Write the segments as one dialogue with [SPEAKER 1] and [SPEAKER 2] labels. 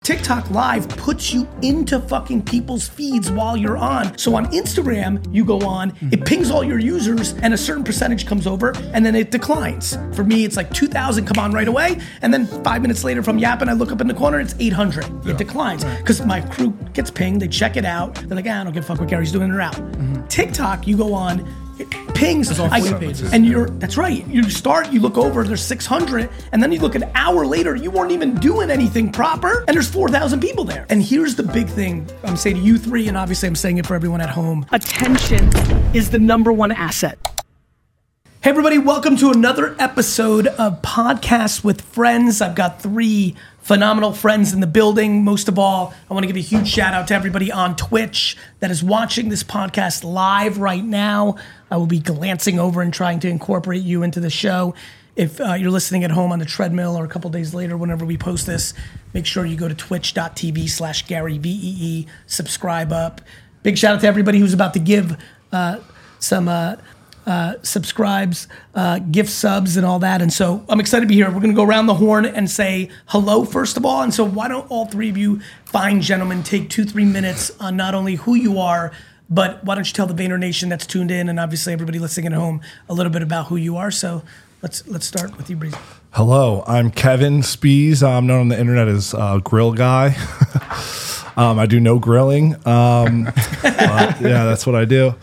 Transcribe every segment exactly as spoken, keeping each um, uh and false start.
[SPEAKER 1] TikTok Live puts you into fucking people's feeds while you're on. So on Instagram, you go on, it pings all your users, and a certain percentage comes over, and then it declines. For me, it's like two thousand come on right away, and then five minutes later from Yappin', I look up in the corner, it's eight hundred. Yeah. It declines. Because my crew gets pinged, they check it out, they're like, ah, I don't give a fuck what Gary's doing, they're out. Mm-hmm. TikTok, you go on, it pings, I, and you're, that's right, you start, you look over, there's six hundred, and then you look an hour later, you weren't even doing anything proper, and there's four thousand people there. And here's the big thing, I'm saying to you three, and obviously I'm saying it for everyone at home, attention is the number one asset. Hey everybody, welcome to another episode of Podcasts with Friends. I've got three phenomenal friends in the building. Most of all, I want to give a huge shout out to everybody on Twitch that is watching this podcast live right now. I will be glancing over and trying to incorporate you into the show. If uh, you're listening at home on the treadmill or a couple days later, whenever we post this, make sure you go to twitch.tv slash Gary V E E, subscribe up. Big shout out to everybody who's about to give uh, some uh, uh, subscribes, uh, gift subs and all that. And so I'm excited to be here. We're going to go around the horn and say hello, first of all. And so why don't all three of you fine gentlemen take two, three minutes on not only who you are, but why don't you tell the Vayner Nation that's tuned in and obviously everybody listening at home a little bit about who you are. So let's let's start with you, Breezy.
[SPEAKER 2] Hello, I'm Kevin Spees. I'm known on the internet as uh, Grill Guy. um, I do no grilling. Um, uh, yeah, that's what I do.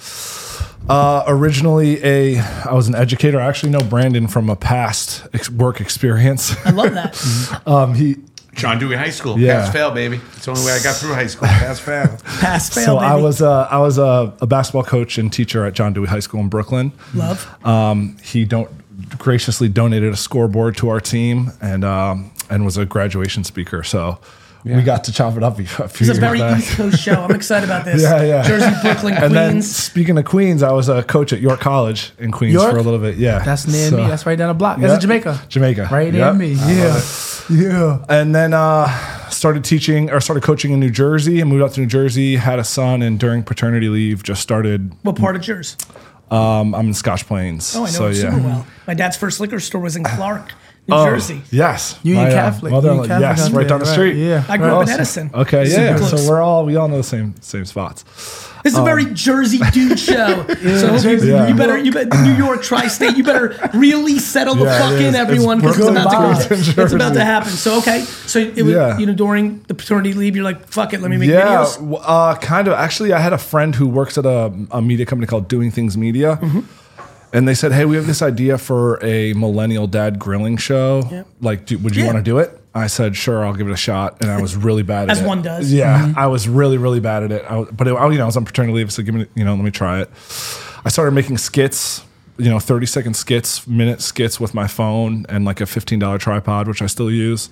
[SPEAKER 2] Uh, originally, a I was an educator. I actually know Brandon from a past ex- work experience.
[SPEAKER 1] I love that.
[SPEAKER 2] um, he.
[SPEAKER 3] John Dewey High School.
[SPEAKER 2] Yeah.
[SPEAKER 3] Pass fail, baby. It's the only way I got through high school. Pass fail.
[SPEAKER 1] Pass fail.
[SPEAKER 2] So
[SPEAKER 1] baby.
[SPEAKER 2] I was uh, I was a, a basketball coach and teacher at John Dewey High School in Brooklyn.
[SPEAKER 1] Love.
[SPEAKER 2] Um, he don't graciously donated a scoreboard to our team and um, and was a graduation speaker. So. Yeah. We got to chop it up a few
[SPEAKER 1] It's a
[SPEAKER 2] years
[SPEAKER 1] very
[SPEAKER 2] back.
[SPEAKER 1] East Coast show. I'm excited about this.
[SPEAKER 2] Yeah, yeah.
[SPEAKER 1] Jersey, Brooklyn, Queens.
[SPEAKER 2] And then speaking of Queens, I was a coach at York College in Queens
[SPEAKER 4] York?
[SPEAKER 2] for a little bit. Yeah,
[SPEAKER 4] That's near
[SPEAKER 2] So-
[SPEAKER 4] me. That's right down the block. That's
[SPEAKER 2] Yep.
[SPEAKER 4] in Jamaica.
[SPEAKER 2] Jamaica,
[SPEAKER 4] Right near
[SPEAKER 2] Yep.
[SPEAKER 4] me.
[SPEAKER 2] I
[SPEAKER 4] Yeah.
[SPEAKER 2] love it. Yeah. And then uh, started teaching or started coaching in New Jersey and moved out to New Jersey, had a son, and during paternity leave just started.
[SPEAKER 1] What part of yours?
[SPEAKER 2] Um, I'm in Scotch Plains.
[SPEAKER 1] Oh, I know
[SPEAKER 2] so,
[SPEAKER 1] it
[SPEAKER 2] yeah.
[SPEAKER 1] super well. My dad's first liquor store was in Clark, New
[SPEAKER 2] Oh,
[SPEAKER 1] Jersey.
[SPEAKER 2] Yes.
[SPEAKER 4] Union
[SPEAKER 2] My, uh,
[SPEAKER 4] Catholic.
[SPEAKER 2] mother-in-law-
[SPEAKER 4] Union Catholic
[SPEAKER 2] yes,
[SPEAKER 4] out
[SPEAKER 2] right
[SPEAKER 4] there,
[SPEAKER 2] down the
[SPEAKER 4] right.
[SPEAKER 2] street.
[SPEAKER 4] Yeah.
[SPEAKER 1] I grew up in
[SPEAKER 2] Awesome.
[SPEAKER 1] Edison.
[SPEAKER 2] Okay,
[SPEAKER 1] Super
[SPEAKER 2] yeah.
[SPEAKER 1] close.
[SPEAKER 2] So we're all we all know the same same spots.
[SPEAKER 1] This is a very Jersey dude show. So you,
[SPEAKER 2] Yeah.
[SPEAKER 1] you better, you better, New York tri-state. You better really settle the
[SPEAKER 2] Yeah,
[SPEAKER 1] fuck
[SPEAKER 2] it
[SPEAKER 1] in,
[SPEAKER 2] is.
[SPEAKER 1] everyone,
[SPEAKER 2] It's
[SPEAKER 1] because it's, about
[SPEAKER 2] Brooklyn
[SPEAKER 1] to go.
[SPEAKER 2] vibes in
[SPEAKER 1] It's about to
[SPEAKER 2] Jersey.
[SPEAKER 1] happen. So okay, so it was,
[SPEAKER 2] Yeah.
[SPEAKER 1] you know, during the paternity leave, you're like, fuck it, let me make
[SPEAKER 2] Yeah,
[SPEAKER 1] videos.
[SPEAKER 2] w- uh, kind of. Actually, I had a friend who works at a, a media company called Doing Things Media.
[SPEAKER 1] Mm-hmm.
[SPEAKER 2] And they said, hey, we have this idea for a millennial dad grilling show.
[SPEAKER 1] Yep.
[SPEAKER 2] Like, do, would you
[SPEAKER 1] Yeah.
[SPEAKER 2] want to do it? I said, sure, I'll give it a shot. And I was really bad at
[SPEAKER 1] As
[SPEAKER 2] it.
[SPEAKER 1] one does.
[SPEAKER 2] Yeah,
[SPEAKER 1] Mm-hmm.
[SPEAKER 2] I was really, really bad at it. I, was- but it, I, you know, I was on paternity leave, so give me, you know, let me try it. I started making skits, you know, thirty second skits, minute skits with my phone and like a fifteen dollars tripod, which I still use.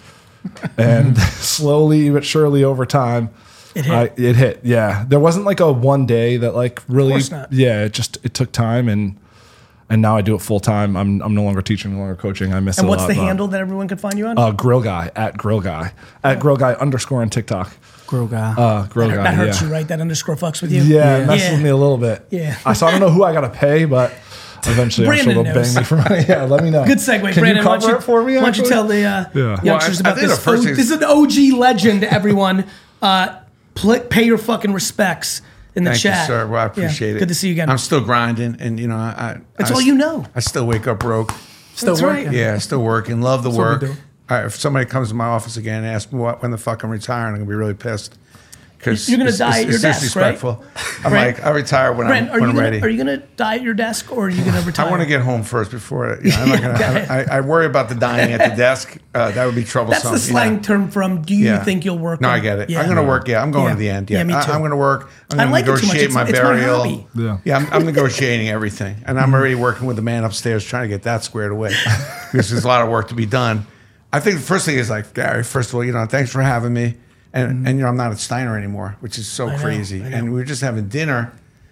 [SPEAKER 2] And slowly but surely over time,
[SPEAKER 1] It hit.
[SPEAKER 2] I, it hit. Yeah, there wasn't like a one day that like really.
[SPEAKER 1] course not.
[SPEAKER 2] Yeah, it just it took time, and and now I do it full time. I'm I'm no longer teaching, no longer coaching. I miss
[SPEAKER 1] And
[SPEAKER 2] it a
[SPEAKER 1] what's
[SPEAKER 2] lot.
[SPEAKER 1] the
[SPEAKER 2] but-
[SPEAKER 1] handle that everyone can find you on?
[SPEAKER 2] Uh, Grill Guy at Grill Guy at Grill Guy underscore on TikTok.
[SPEAKER 4] Grill guy.
[SPEAKER 2] Uh, Grill
[SPEAKER 1] that,
[SPEAKER 2] Guy.
[SPEAKER 1] that hurts
[SPEAKER 2] yeah.
[SPEAKER 1] you, right? That underscore fucks with you.
[SPEAKER 2] Yeah, it messes
[SPEAKER 1] Yeah.
[SPEAKER 2] with me a little bit.
[SPEAKER 1] Yeah.
[SPEAKER 2] I so I don't know who I gotta pay, but eventually I'm
[SPEAKER 1] Brandon
[SPEAKER 2] sure they'll
[SPEAKER 1] knows.
[SPEAKER 2] bang me for money. Yeah, let me know.
[SPEAKER 1] Good segue,
[SPEAKER 2] Can
[SPEAKER 1] Brandon.
[SPEAKER 2] you
[SPEAKER 1] why don't
[SPEAKER 2] cover
[SPEAKER 1] you,
[SPEAKER 2] it for me?
[SPEAKER 1] Why don't you
[SPEAKER 2] actually?
[SPEAKER 1] tell the uh,
[SPEAKER 2] Yeah.
[SPEAKER 1] youngsters
[SPEAKER 3] Well, I- I
[SPEAKER 1] about
[SPEAKER 3] think
[SPEAKER 1] this?
[SPEAKER 3] the first
[SPEAKER 1] O-
[SPEAKER 3] thing is-
[SPEAKER 1] this is an O G legend, everyone. Uh, pl- pay your fucking respects in the
[SPEAKER 3] Thank
[SPEAKER 1] chat.
[SPEAKER 3] you, sir. Well, I
[SPEAKER 1] Yeah.
[SPEAKER 3] appreciate it.
[SPEAKER 1] Good to see you again.
[SPEAKER 3] I'm still grinding, and you know, I.
[SPEAKER 1] That's
[SPEAKER 3] I,
[SPEAKER 1] all you know.
[SPEAKER 3] I still wake up broke.
[SPEAKER 4] Still
[SPEAKER 1] That's right.
[SPEAKER 4] working.
[SPEAKER 3] Yeah, still working. Love the
[SPEAKER 4] what we
[SPEAKER 3] work.
[SPEAKER 4] do.
[SPEAKER 3] All right, if somebody comes to my office again and asks me what, when the fuck I'm retiring, I'm gonna be really pissed. Because
[SPEAKER 1] You're gonna die at your desk,
[SPEAKER 3] disrespectful. I'm
[SPEAKER 1] Right?
[SPEAKER 3] like, I retire when
[SPEAKER 1] Brent,
[SPEAKER 3] I'm,
[SPEAKER 1] are
[SPEAKER 3] when
[SPEAKER 1] you
[SPEAKER 3] I'm
[SPEAKER 1] gonna,
[SPEAKER 3] ready.
[SPEAKER 1] Are you gonna die at your desk, or are you gonna retire?
[SPEAKER 3] I want to get home first before. You know, I'm not
[SPEAKER 1] Go
[SPEAKER 3] gonna.
[SPEAKER 1] ahead.
[SPEAKER 3] I, I worry about the dying at the desk. Uh, that would be troublesome.
[SPEAKER 1] That's the
[SPEAKER 3] you know?
[SPEAKER 1] slang term from. Do you
[SPEAKER 3] Yeah.
[SPEAKER 1] think you'll work?
[SPEAKER 3] No,
[SPEAKER 1] on-
[SPEAKER 3] I get it.
[SPEAKER 1] Yeah.
[SPEAKER 3] I'm going to work. Yeah, I'm going
[SPEAKER 1] Yeah.
[SPEAKER 3] to the end.
[SPEAKER 1] Yeah,
[SPEAKER 3] Yeah,
[SPEAKER 1] me too.
[SPEAKER 3] I, I'm going to work. I'm
[SPEAKER 1] I
[SPEAKER 3] going
[SPEAKER 1] like
[SPEAKER 3] to
[SPEAKER 1] it too much.
[SPEAKER 3] negotiate
[SPEAKER 1] It's-
[SPEAKER 3] my
[SPEAKER 1] it's my
[SPEAKER 3] burial.
[SPEAKER 1] hobby.
[SPEAKER 2] Yeah.
[SPEAKER 3] Yeah, I'm, I'm negotiating everything, and I'm already working with the man upstairs trying to get that squared away. Because there's a lot of work to be done. I think the first thing is like, Gary, first of all, you know, thanks for having me. And, and you know, I'm not at Steiner anymore, which is so
[SPEAKER 1] I know,
[SPEAKER 3] crazy.
[SPEAKER 1] I know.
[SPEAKER 3] And we were just having dinner.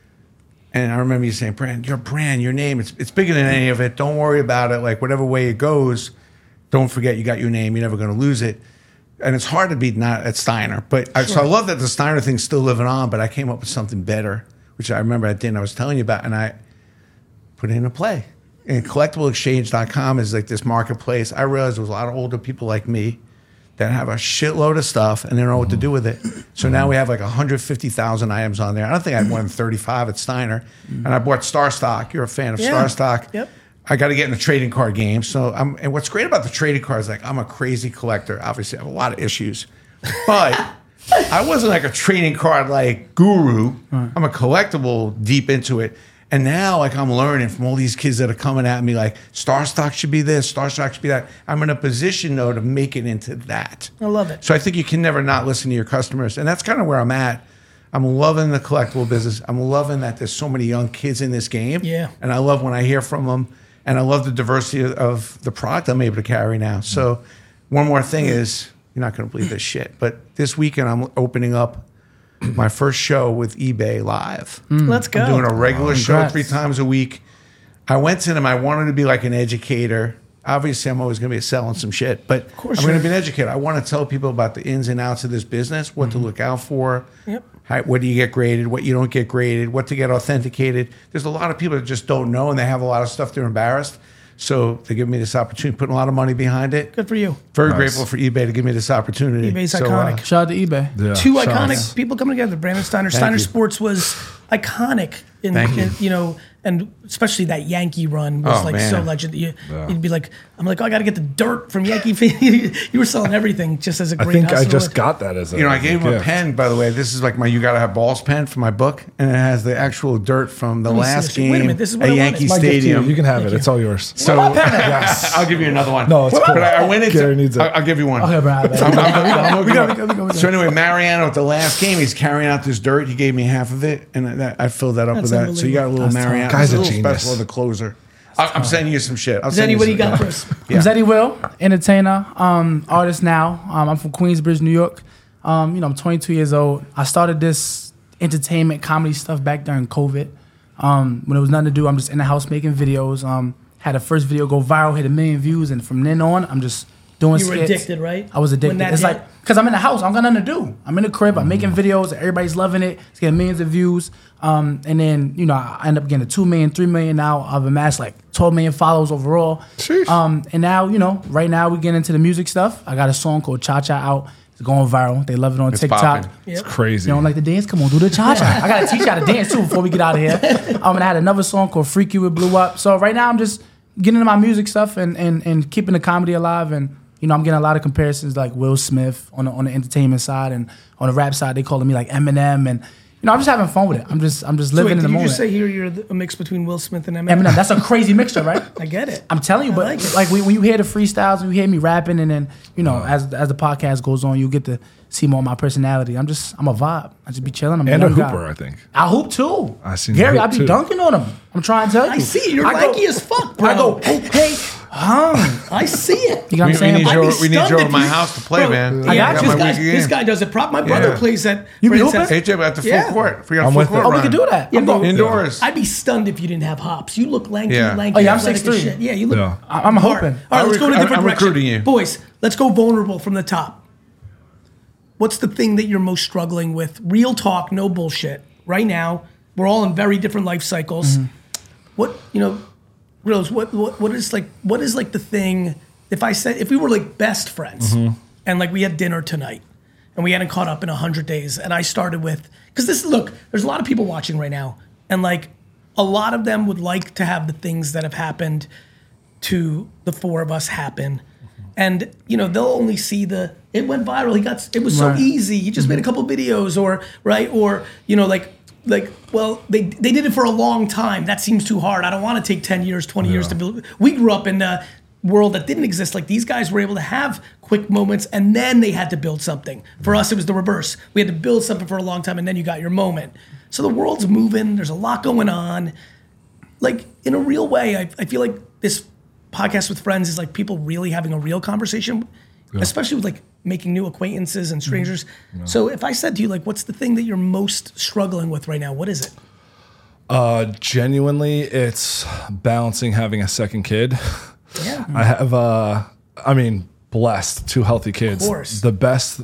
[SPEAKER 3] And I remember you saying, Brand, your brand, your name, it's it's bigger than any of it. Don't worry about it. Like, whatever way it goes, don't forget you got your name. You're never going to lose it. And it's hard to be not at Steiner. But I, so I love that the Steiner thing's still living on, but I came up with something better, which I remember at dinner I was telling you about, and I put it in a play. And collectible exchange dot com is like this marketplace. I realized there was a lot of older people like me that have a shitload of stuff and they don't know what to do with it. So now we have like one hundred fifty thousand items on there. I don't think I had more than thirty-five at Steiner. And I bought Star Stock. You're a fan of
[SPEAKER 1] Yeah.
[SPEAKER 3] Star Stock.
[SPEAKER 1] Yep.
[SPEAKER 3] I got to get in the trading card game. So I'm, and what's great about the trading cards, like I'm a crazy collector. Obviously, I have a lot of issues, but I wasn't like a trading card like guru. I'm a collectible deep into it. And now, like, I'm learning from all these kids that are coming at me, like, Star Stock should be this, Star Stock should be that. I'm in a position, though, to make it into that.
[SPEAKER 1] I love it.
[SPEAKER 3] So I think you can never not listen to your customers. And that's kind of where I'm at. I'm loving the collectible business. I'm loving that there's so many young kids in this game.
[SPEAKER 1] Yeah.
[SPEAKER 3] And I love when I hear from them. And I love the diversity of, of the product I'm able to carry now. So one more thing is, you're not going to believe this shit, but this weekend I'm opening up my first show with eBay Live.
[SPEAKER 1] Let's go.
[SPEAKER 3] I'm doing a regular
[SPEAKER 4] Oh,
[SPEAKER 3] show
[SPEAKER 4] congrats.
[SPEAKER 3] three times a week. I went to them. I wanted to be like an educator. Obviously, I'm always going to be selling some shit, but
[SPEAKER 1] course
[SPEAKER 3] I'm going
[SPEAKER 1] you
[SPEAKER 3] to be an educator. I want to tell people about the ins and outs of this business, what to look out for,
[SPEAKER 1] Yep.
[SPEAKER 3] how, what do you get graded, what you don't get graded, what to get authenticated. There's a lot of people that just don't know, and they have a lot of stuff they're embarrassed. So they give me this opportunity, putting a lot of money behind it.
[SPEAKER 1] Good for you.
[SPEAKER 3] Very
[SPEAKER 2] Nice.
[SPEAKER 3] grateful for eBay to give me this opportunity.
[SPEAKER 1] eBay's
[SPEAKER 3] So,
[SPEAKER 1] iconic.
[SPEAKER 3] uh,
[SPEAKER 4] Shout out to eBay.
[SPEAKER 2] Yeah.
[SPEAKER 1] Two
[SPEAKER 2] Shout out.
[SPEAKER 1] iconic people coming together. Brandon Steiner. Steiner
[SPEAKER 3] you.
[SPEAKER 1] Sports was iconic in,
[SPEAKER 3] Thank you.
[SPEAKER 1] in you know, and especially that Yankee run was
[SPEAKER 3] Oh,
[SPEAKER 1] like
[SPEAKER 3] man.
[SPEAKER 1] so legend. You,
[SPEAKER 2] Yeah.
[SPEAKER 1] You'd be like, I'm like, oh, I got to get the dirt from Yankee. You were selling everything just as a
[SPEAKER 2] I
[SPEAKER 1] great
[SPEAKER 2] think I
[SPEAKER 1] hustler.
[SPEAKER 2] just got that as a
[SPEAKER 3] You know, I
[SPEAKER 2] as a
[SPEAKER 3] gave him a
[SPEAKER 2] gift.
[SPEAKER 3] pen, by the way. This is like my You Gotta Have Balls pen for my book, and it has the actual dirt from the
[SPEAKER 1] Let me see
[SPEAKER 3] last
[SPEAKER 1] this shit.
[SPEAKER 3] game
[SPEAKER 1] Wait a minute, this is what
[SPEAKER 3] at
[SPEAKER 1] I
[SPEAKER 3] Yankee
[SPEAKER 1] wanted.
[SPEAKER 2] My gift to you.
[SPEAKER 3] Stadium.
[SPEAKER 2] You can have
[SPEAKER 1] Thank
[SPEAKER 2] it.
[SPEAKER 1] you.
[SPEAKER 2] It's all yours.
[SPEAKER 3] So I'll give you another one.
[SPEAKER 2] No, it's
[SPEAKER 3] but
[SPEAKER 2] cool.
[SPEAKER 3] I, I went into.
[SPEAKER 2] Gary needs it.
[SPEAKER 3] I'll, I'll give you one.
[SPEAKER 4] Okay, Brad.
[SPEAKER 3] I'm- I'm- I'm-
[SPEAKER 4] We got it, we got it, we got it.
[SPEAKER 3] So anyway, Mariano at the last game, he's carrying out this dirt. He gave me half of it, and I, I filled that up
[SPEAKER 1] That's
[SPEAKER 3] with that. So you got a little
[SPEAKER 4] That's
[SPEAKER 3] Mariano.
[SPEAKER 4] tough.
[SPEAKER 2] Guy's
[SPEAKER 3] It's
[SPEAKER 2] a
[SPEAKER 3] little
[SPEAKER 2] genius.
[SPEAKER 3] special of the closer. I, I'm sending you some shit. I'll send
[SPEAKER 1] Zenny, what do you
[SPEAKER 3] some-
[SPEAKER 1] got for us?
[SPEAKER 3] Yeah.
[SPEAKER 4] I'm Zeddy Will, entertainer, um, artist now. Um, I'm from Queensbridge, New York. Um, you know, I'm twenty-two years old. I started this entertainment comedy stuff back during COVID. Um, when there was nothing to do, I'm just in the house making videos. Um, had a first video go viral, hit a million views, and from then on, I'm just doing
[SPEAKER 1] You were
[SPEAKER 4] skits.
[SPEAKER 1] addicted, right?
[SPEAKER 4] I was
[SPEAKER 1] When
[SPEAKER 4] addicted.
[SPEAKER 1] that
[SPEAKER 4] It's
[SPEAKER 1] hit?
[SPEAKER 4] like, because I'm in the house, I don't got nothing to do. I'm in the crib, I'm making videos, everybody's loving it. It's getting millions of views. Um, and then, you know, I end up getting two million, three million now. I've amassed like twelve million followers overall.
[SPEAKER 2] Sheesh.
[SPEAKER 4] Um, and now, you know, right now we get into the music stuff. I got a song called Cha Cha out. It's going viral. They love it on
[SPEAKER 3] It's
[SPEAKER 4] TikTok.
[SPEAKER 3] popping.
[SPEAKER 2] It's
[SPEAKER 1] Yep.
[SPEAKER 2] crazy.
[SPEAKER 4] You don't like to dance? Come on, do the cha cha. I gotta teach you how to dance too before we get out of here. Um, and I had another song called Freak You, it blew up. So right now I'm just getting into my music stuff and and, and keeping the comedy alive. And you know, I'm getting a lot of comparisons like Will Smith on the, on the entertainment side, and on the rap side they calling me like Eminem. And you know, I'm just having fun with it. I'm just I'm just
[SPEAKER 1] So
[SPEAKER 4] living
[SPEAKER 1] wait,
[SPEAKER 4] in
[SPEAKER 1] did
[SPEAKER 4] the
[SPEAKER 1] you
[SPEAKER 4] moment.
[SPEAKER 1] just say here you're the- a mix between Will Smith and Eminem?
[SPEAKER 4] Eminem, that's a crazy mixture, right?
[SPEAKER 1] I get it.
[SPEAKER 4] I'm telling you,
[SPEAKER 1] I
[SPEAKER 4] but
[SPEAKER 1] like
[SPEAKER 4] like,
[SPEAKER 1] it.
[SPEAKER 4] when, when you hear the freestyles, when you hear me rapping, and then you know, as as the podcast goes on, you get to see more of my personality. I'm just I'm a vibe. I just be chilling. I'm
[SPEAKER 2] and a
[SPEAKER 4] young guy.
[SPEAKER 2] hooper, I think.
[SPEAKER 4] I hoop too.
[SPEAKER 2] I seen you
[SPEAKER 4] Gary.
[SPEAKER 2] hoop
[SPEAKER 4] I be
[SPEAKER 2] too.
[SPEAKER 4] dunking on him. I'm trying to tell you.
[SPEAKER 1] I see you're
[SPEAKER 4] I go-
[SPEAKER 1] lanky as fuck, bro.
[SPEAKER 4] I go, hey, hey, hum.
[SPEAKER 1] I see it.
[SPEAKER 4] You know what I'm
[SPEAKER 3] We, we
[SPEAKER 4] saying?
[SPEAKER 3] need
[SPEAKER 1] I'd
[SPEAKER 3] you.
[SPEAKER 1] be
[SPEAKER 3] We need
[SPEAKER 1] stunned
[SPEAKER 3] you
[SPEAKER 1] if
[SPEAKER 3] at my
[SPEAKER 1] you-
[SPEAKER 3] house to play,
[SPEAKER 1] Bro,
[SPEAKER 3] man.
[SPEAKER 1] Yeah,
[SPEAKER 4] I got
[SPEAKER 1] this,
[SPEAKER 4] you.
[SPEAKER 3] my
[SPEAKER 1] guy,
[SPEAKER 3] weekend
[SPEAKER 1] this
[SPEAKER 3] game.
[SPEAKER 1] guy does it. Prop. My brother
[SPEAKER 3] Yeah.
[SPEAKER 1] plays at.
[SPEAKER 4] You be
[SPEAKER 1] Princess-
[SPEAKER 4] hooping?
[SPEAKER 3] A J, at the full
[SPEAKER 1] Yeah.
[SPEAKER 3] court. For your
[SPEAKER 2] I'm
[SPEAKER 3] full
[SPEAKER 2] with
[SPEAKER 3] court
[SPEAKER 2] it.
[SPEAKER 4] Oh, we
[SPEAKER 3] run.
[SPEAKER 4] can do that.
[SPEAKER 1] Yeah,
[SPEAKER 4] I'm
[SPEAKER 1] bro.
[SPEAKER 4] going-
[SPEAKER 3] Indoors.
[SPEAKER 1] I'd be stunned if you didn't have hops. You look lanky,
[SPEAKER 3] Yeah.
[SPEAKER 1] lanky.
[SPEAKER 4] Oh, yeah, I'm
[SPEAKER 1] athletic
[SPEAKER 4] six
[SPEAKER 1] as
[SPEAKER 4] three.
[SPEAKER 1] shit. Yeah, you look.
[SPEAKER 2] Yeah.
[SPEAKER 4] I- I'm
[SPEAKER 1] hard.
[SPEAKER 4] hoping.
[SPEAKER 1] All right,
[SPEAKER 3] I'm
[SPEAKER 1] let's go to a
[SPEAKER 3] recru-
[SPEAKER 1] different
[SPEAKER 3] I'm
[SPEAKER 1] direction.
[SPEAKER 3] recruiting you.
[SPEAKER 1] Boys, let's go vulnerable from the top. What's the thing that you're most struggling with? Real talk, no bullshit. Right now, we're all in very different life cycles.
[SPEAKER 4] Mm-hmm.
[SPEAKER 1] What you know, Rose? What what what is like? What is like the thing? If I said if we were like best friends
[SPEAKER 4] Mm-hmm.
[SPEAKER 1] and like we had dinner tonight and we hadn't caught up in a hundred days, and I started with because this look, there's a lot of people watching right now, and like a lot of them would like to have the things that have happened to the four of us happen. And you know they'll only see the it went viral. He got it was so
[SPEAKER 4] Right.
[SPEAKER 1] easy. He just made a couple videos, or right, or you know like like well they they did it for a long time. That seems too hard. I don't want to take ten years, twenty years to build. We grew up in a world that didn't exist. Like these guys were able to have quick moments, and then they had to build something. For us, it was the reverse. We had to build something for a long time, and then you got your moment. So the world's moving. There's a lot going on. Like in a real way, I, I feel like this podcast with friends is like people really having a real conversation, especially with like making new acquaintances and strangers. So if I said to you, like, what's the thing that you're most struggling with right now? What is it?
[SPEAKER 2] Uh, genuinely, it's balancing having a second kid.
[SPEAKER 1] Yeah.
[SPEAKER 2] I have, uh, I mean, blessed, two healthy kids.
[SPEAKER 1] Of course.
[SPEAKER 2] The best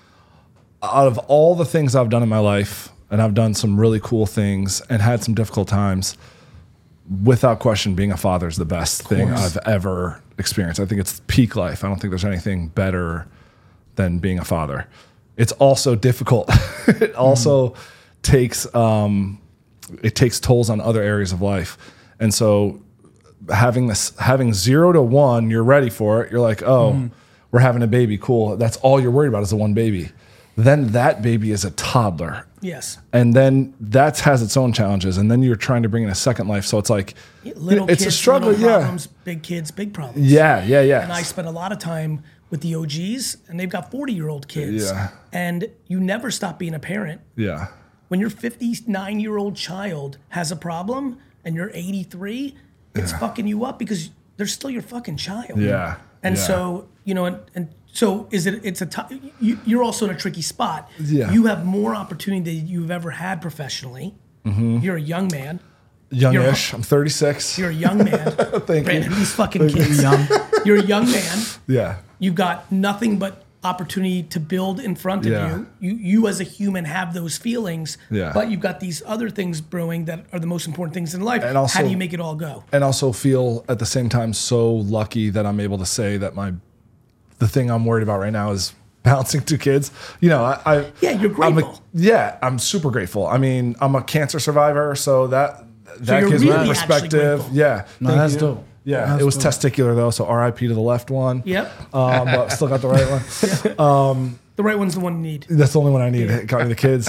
[SPEAKER 2] out of all the things I've done in my life, and I've done some really cool things and had some difficult times. Without question, being a father is the best thing I've ever experienced. I think it's peak life. I don't think there's anything better than being a father. It's also difficult. It also mm. takes um, it takes tolls on other areas of life, and so having this having zero to one, you're ready for it. You're like, oh, mm. we're having a baby, cool. That's all you're worried about is the one baby. Then that baby is a toddler.
[SPEAKER 1] Yes.
[SPEAKER 2] And then that has its own challenges. And then you're trying to bring in a second life. So it's like,
[SPEAKER 1] little
[SPEAKER 2] it's
[SPEAKER 1] kids,
[SPEAKER 2] a struggle.
[SPEAKER 1] little
[SPEAKER 2] Yeah.
[SPEAKER 1] problems, big kids, big problems.
[SPEAKER 2] Yeah, yeah, yeah.
[SPEAKER 1] And I spent a lot of time with the O Gs, and they've got forty-year-old kids.
[SPEAKER 2] Yeah.
[SPEAKER 1] And you never stop being a parent.
[SPEAKER 2] Yeah.
[SPEAKER 1] When your fifty-nine-year-old child has a problem and you're eighty-three, it's yeah. fucking you up because they're still your fucking child.
[SPEAKER 2] Yeah.
[SPEAKER 1] And
[SPEAKER 2] yeah.
[SPEAKER 1] so, you know, and, and so is it, it's a, t- you, you're also in a tricky spot.
[SPEAKER 2] Yeah.
[SPEAKER 1] You have more opportunity than you've ever had professionally. Mm-hmm. You're a young man.
[SPEAKER 2] Youngish. I'm thirty-six.
[SPEAKER 1] You're a young man.
[SPEAKER 2] Thank
[SPEAKER 1] Brandon,
[SPEAKER 2] you.
[SPEAKER 1] These fucking kids. young. You're a young man.
[SPEAKER 2] Yeah.
[SPEAKER 1] You've got nothing but opportunity to build in front of
[SPEAKER 2] Yeah.
[SPEAKER 1] you. You you as a human have those feelings,
[SPEAKER 2] Yeah.
[SPEAKER 1] but you've got these other things brewing that are the most important things in life.
[SPEAKER 2] And also-
[SPEAKER 1] How do you make it all go?
[SPEAKER 2] And also feel at the same time so lucky that I'm able to say that my the thing I'm worried about right now is balancing two kids. You know, I, I
[SPEAKER 1] Yeah, you're grateful.
[SPEAKER 2] I'm a, yeah, I'm super grateful. I mean, I'm a cancer survivor, so that that
[SPEAKER 1] you're
[SPEAKER 2] gives
[SPEAKER 1] really
[SPEAKER 2] me
[SPEAKER 1] actually
[SPEAKER 2] perspective.
[SPEAKER 1] grateful.
[SPEAKER 2] Yeah,
[SPEAKER 4] No,
[SPEAKER 2] Thank
[SPEAKER 4] that's
[SPEAKER 2] you.
[SPEAKER 4] dope.
[SPEAKER 2] Yeah,
[SPEAKER 4] That's
[SPEAKER 2] it was
[SPEAKER 4] dope.
[SPEAKER 2] testicular though, so R I P to the left one.
[SPEAKER 1] Yep.
[SPEAKER 2] Um, but still got the right one.
[SPEAKER 1] The right one's the one you need.
[SPEAKER 2] That's the only one I need. It got me the kids.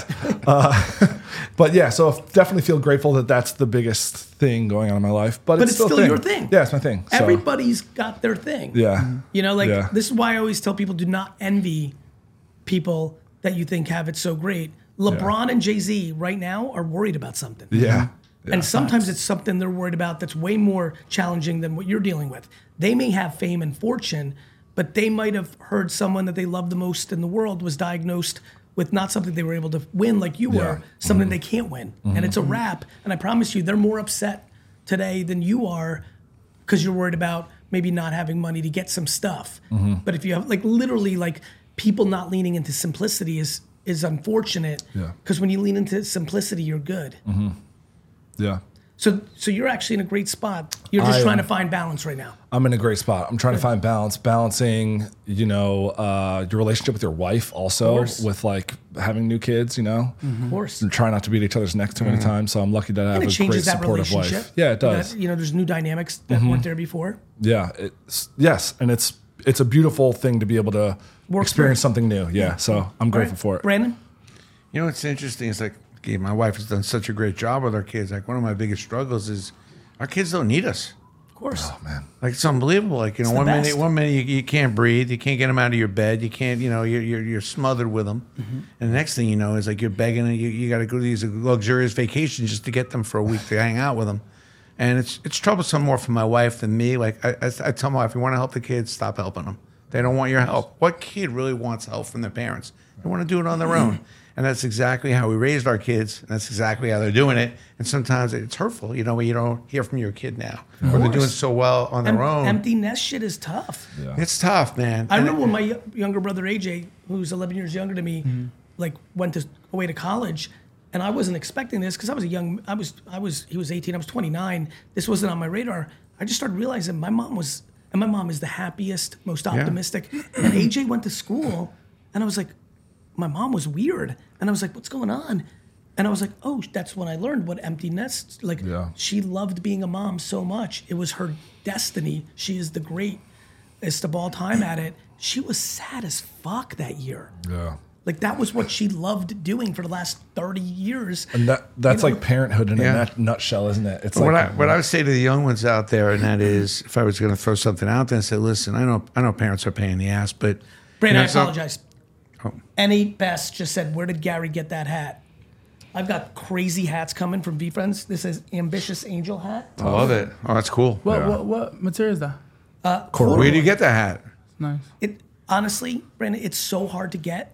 [SPEAKER 2] Uh, but yeah, so I definitely feel grateful that that's the biggest thing going on in my life. But,
[SPEAKER 1] But
[SPEAKER 2] it's,
[SPEAKER 1] it's still
[SPEAKER 2] a thing.
[SPEAKER 1] your thing.
[SPEAKER 2] Yeah, it's my thing. So,
[SPEAKER 1] Everybody's got their thing.
[SPEAKER 2] yeah.
[SPEAKER 1] You know, like
[SPEAKER 2] Yeah.
[SPEAKER 1] this is why I always tell people do not envy people that you think have it so great. LeBron and Jay-Z right now are worried about something.
[SPEAKER 2] Yeah. Yeah.
[SPEAKER 1] And sometimes it's something they're worried about that's way more challenging than what you're dealing with. They may have fame and fortune, but they might have heard someone that they love the most in the world was diagnosed with not something they were able to win like you
[SPEAKER 2] Yeah.
[SPEAKER 1] were, something
[SPEAKER 2] Mm-hmm.
[SPEAKER 1] they can't win. And it's a wrap. And I promise you, they're more upset today than you are because you're worried about maybe not having money to get some stuff.
[SPEAKER 2] Mm-hmm.
[SPEAKER 1] But if you have, like, literally, like, people not leaning into simplicity is is unfortunate.
[SPEAKER 2] Yeah.
[SPEAKER 1] Because when you lean into simplicity, you're good.
[SPEAKER 2] Yeah.
[SPEAKER 1] So, so you're actually in a great spot. You're just
[SPEAKER 2] I
[SPEAKER 1] trying to
[SPEAKER 2] am.
[SPEAKER 1] find balance right now.
[SPEAKER 2] I'm in a great spot. I'm trying to find balance, balancing, you know, uh, your relationship with your wife also
[SPEAKER 1] course.
[SPEAKER 2] with like having new kids, you know,
[SPEAKER 1] Of course.
[SPEAKER 2] and try not to be at each other's necks too many times. So I'm lucky to have
[SPEAKER 1] And
[SPEAKER 2] a
[SPEAKER 1] it
[SPEAKER 2] great
[SPEAKER 1] changes that
[SPEAKER 2] supportive
[SPEAKER 1] relationship.
[SPEAKER 2] wife. Yeah, it does.
[SPEAKER 1] That, you know, there's new dynamics that weren't there before.
[SPEAKER 2] Yeah. It's, yes. And it's, it's a beautiful thing to be able to
[SPEAKER 1] Work
[SPEAKER 2] experience
[SPEAKER 1] through.
[SPEAKER 2] something new. Yeah. So I'm grateful
[SPEAKER 1] Right.
[SPEAKER 2] for it.
[SPEAKER 1] Brandon?
[SPEAKER 3] You know what's interesting is like, okay, my wife has done such a great job with our kids. Like one of my biggest struggles is our kids don't need us.
[SPEAKER 1] Of course.
[SPEAKER 2] Oh, man.
[SPEAKER 3] Like it's unbelievable. Like you know,
[SPEAKER 1] the
[SPEAKER 3] one
[SPEAKER 1] best.
[SPEAKER 3] minute, one minute you, you can't breathe, you can't get them out of your bed, you can't, you know, you're you're, you're smothered with them,
[SPEAKER 1] Mm-hmm.
[SPEAKER 3] and the next thing you know is like you're begging, and you you got to go to these luxurious vacations just to get them for a week to hang out with them, and it's it's troublesome more for my wife than me. Like I, I, I tell my wife, if you want to help the kids, stop helping them. They don't want your help. What kid really wants help from their parents? They want to do it on their own. And that's exactly how we raised our kids. And that's exactly how they're doing it. And sometimes it's hurtful, you know, when you don't hear from your kid now. Or they're doing so well on their
[SPEAKER 1] Em-
[SPEAKER 3] own.
[SPEAKER 1] Empty nest shit is tough.
[SPEAKER 2] Yeah.
[SPEAKER 3] It's tough, man.
[SPEAKER 1] I
[SPEAKER 3] And
[SPEAKER 1] remember when my y- younger brother A J, who's eleven years younger than me, like went to away to college, and I wasn't expecting this because I was a young. I was I was he was eighteen. I was twenty-nine. This wasn't on my radar. I just started realizing my mom was, and my mom is the happiest, most optimistic. And A J went to school, and I was like, my mom was weird, and I was like, what's going on? And I was like, oh, that's when I learned what empty nests, like,
[SPEAKER 2] Yeah.
[SPEAKER 1] she loved being a mom so much. It was her destiny. She is the greatest of all time at it. She was sad as fuck that year.
[SPEAKER 2] Yeah.
[SPEAKER 1] Like, that was what she loved doing for the last thirty years.
[SPEAKER 2] And that that's
[SPEAKER 1] You know-
[SPEAKER 2] like parenthood in
[SPEAKER 3] Yeah.
[SPEAKER 2] a nut, nutshell, isn't it? It's
[SPEAKER 3] what
[SPEAKER 2] like
[SPEAKER 3] I what I would say to the young ones out there, and that is, if I was going to throw something out there and say, listen, I know I know parents are paying the ass, but
[SPEAKER 1] Brandon,
[SPEAKER 3] you know,
[SPEAKER 1] I
[SPEAKER 3] some-
[SPEAKER 1] apologize. Any Best just said, where did Gary get that hat? I've got crazy hats coming from V-Friends. This is Ambitious Angel hat.
[SPEAKER 3] I love it. Oh, that's cool.
[SPEAKER 4] What,
[SPEAKER 2] Yeah.
[SPEAKER 4] what what material is that?
[SPEAKER 2] Corduroy.
[SPEAKER 3] Where do you get the hat?
[SPEAKER 4] Nice.
[SPEAKER 1] It honestly, Brandon, it's so hard to get.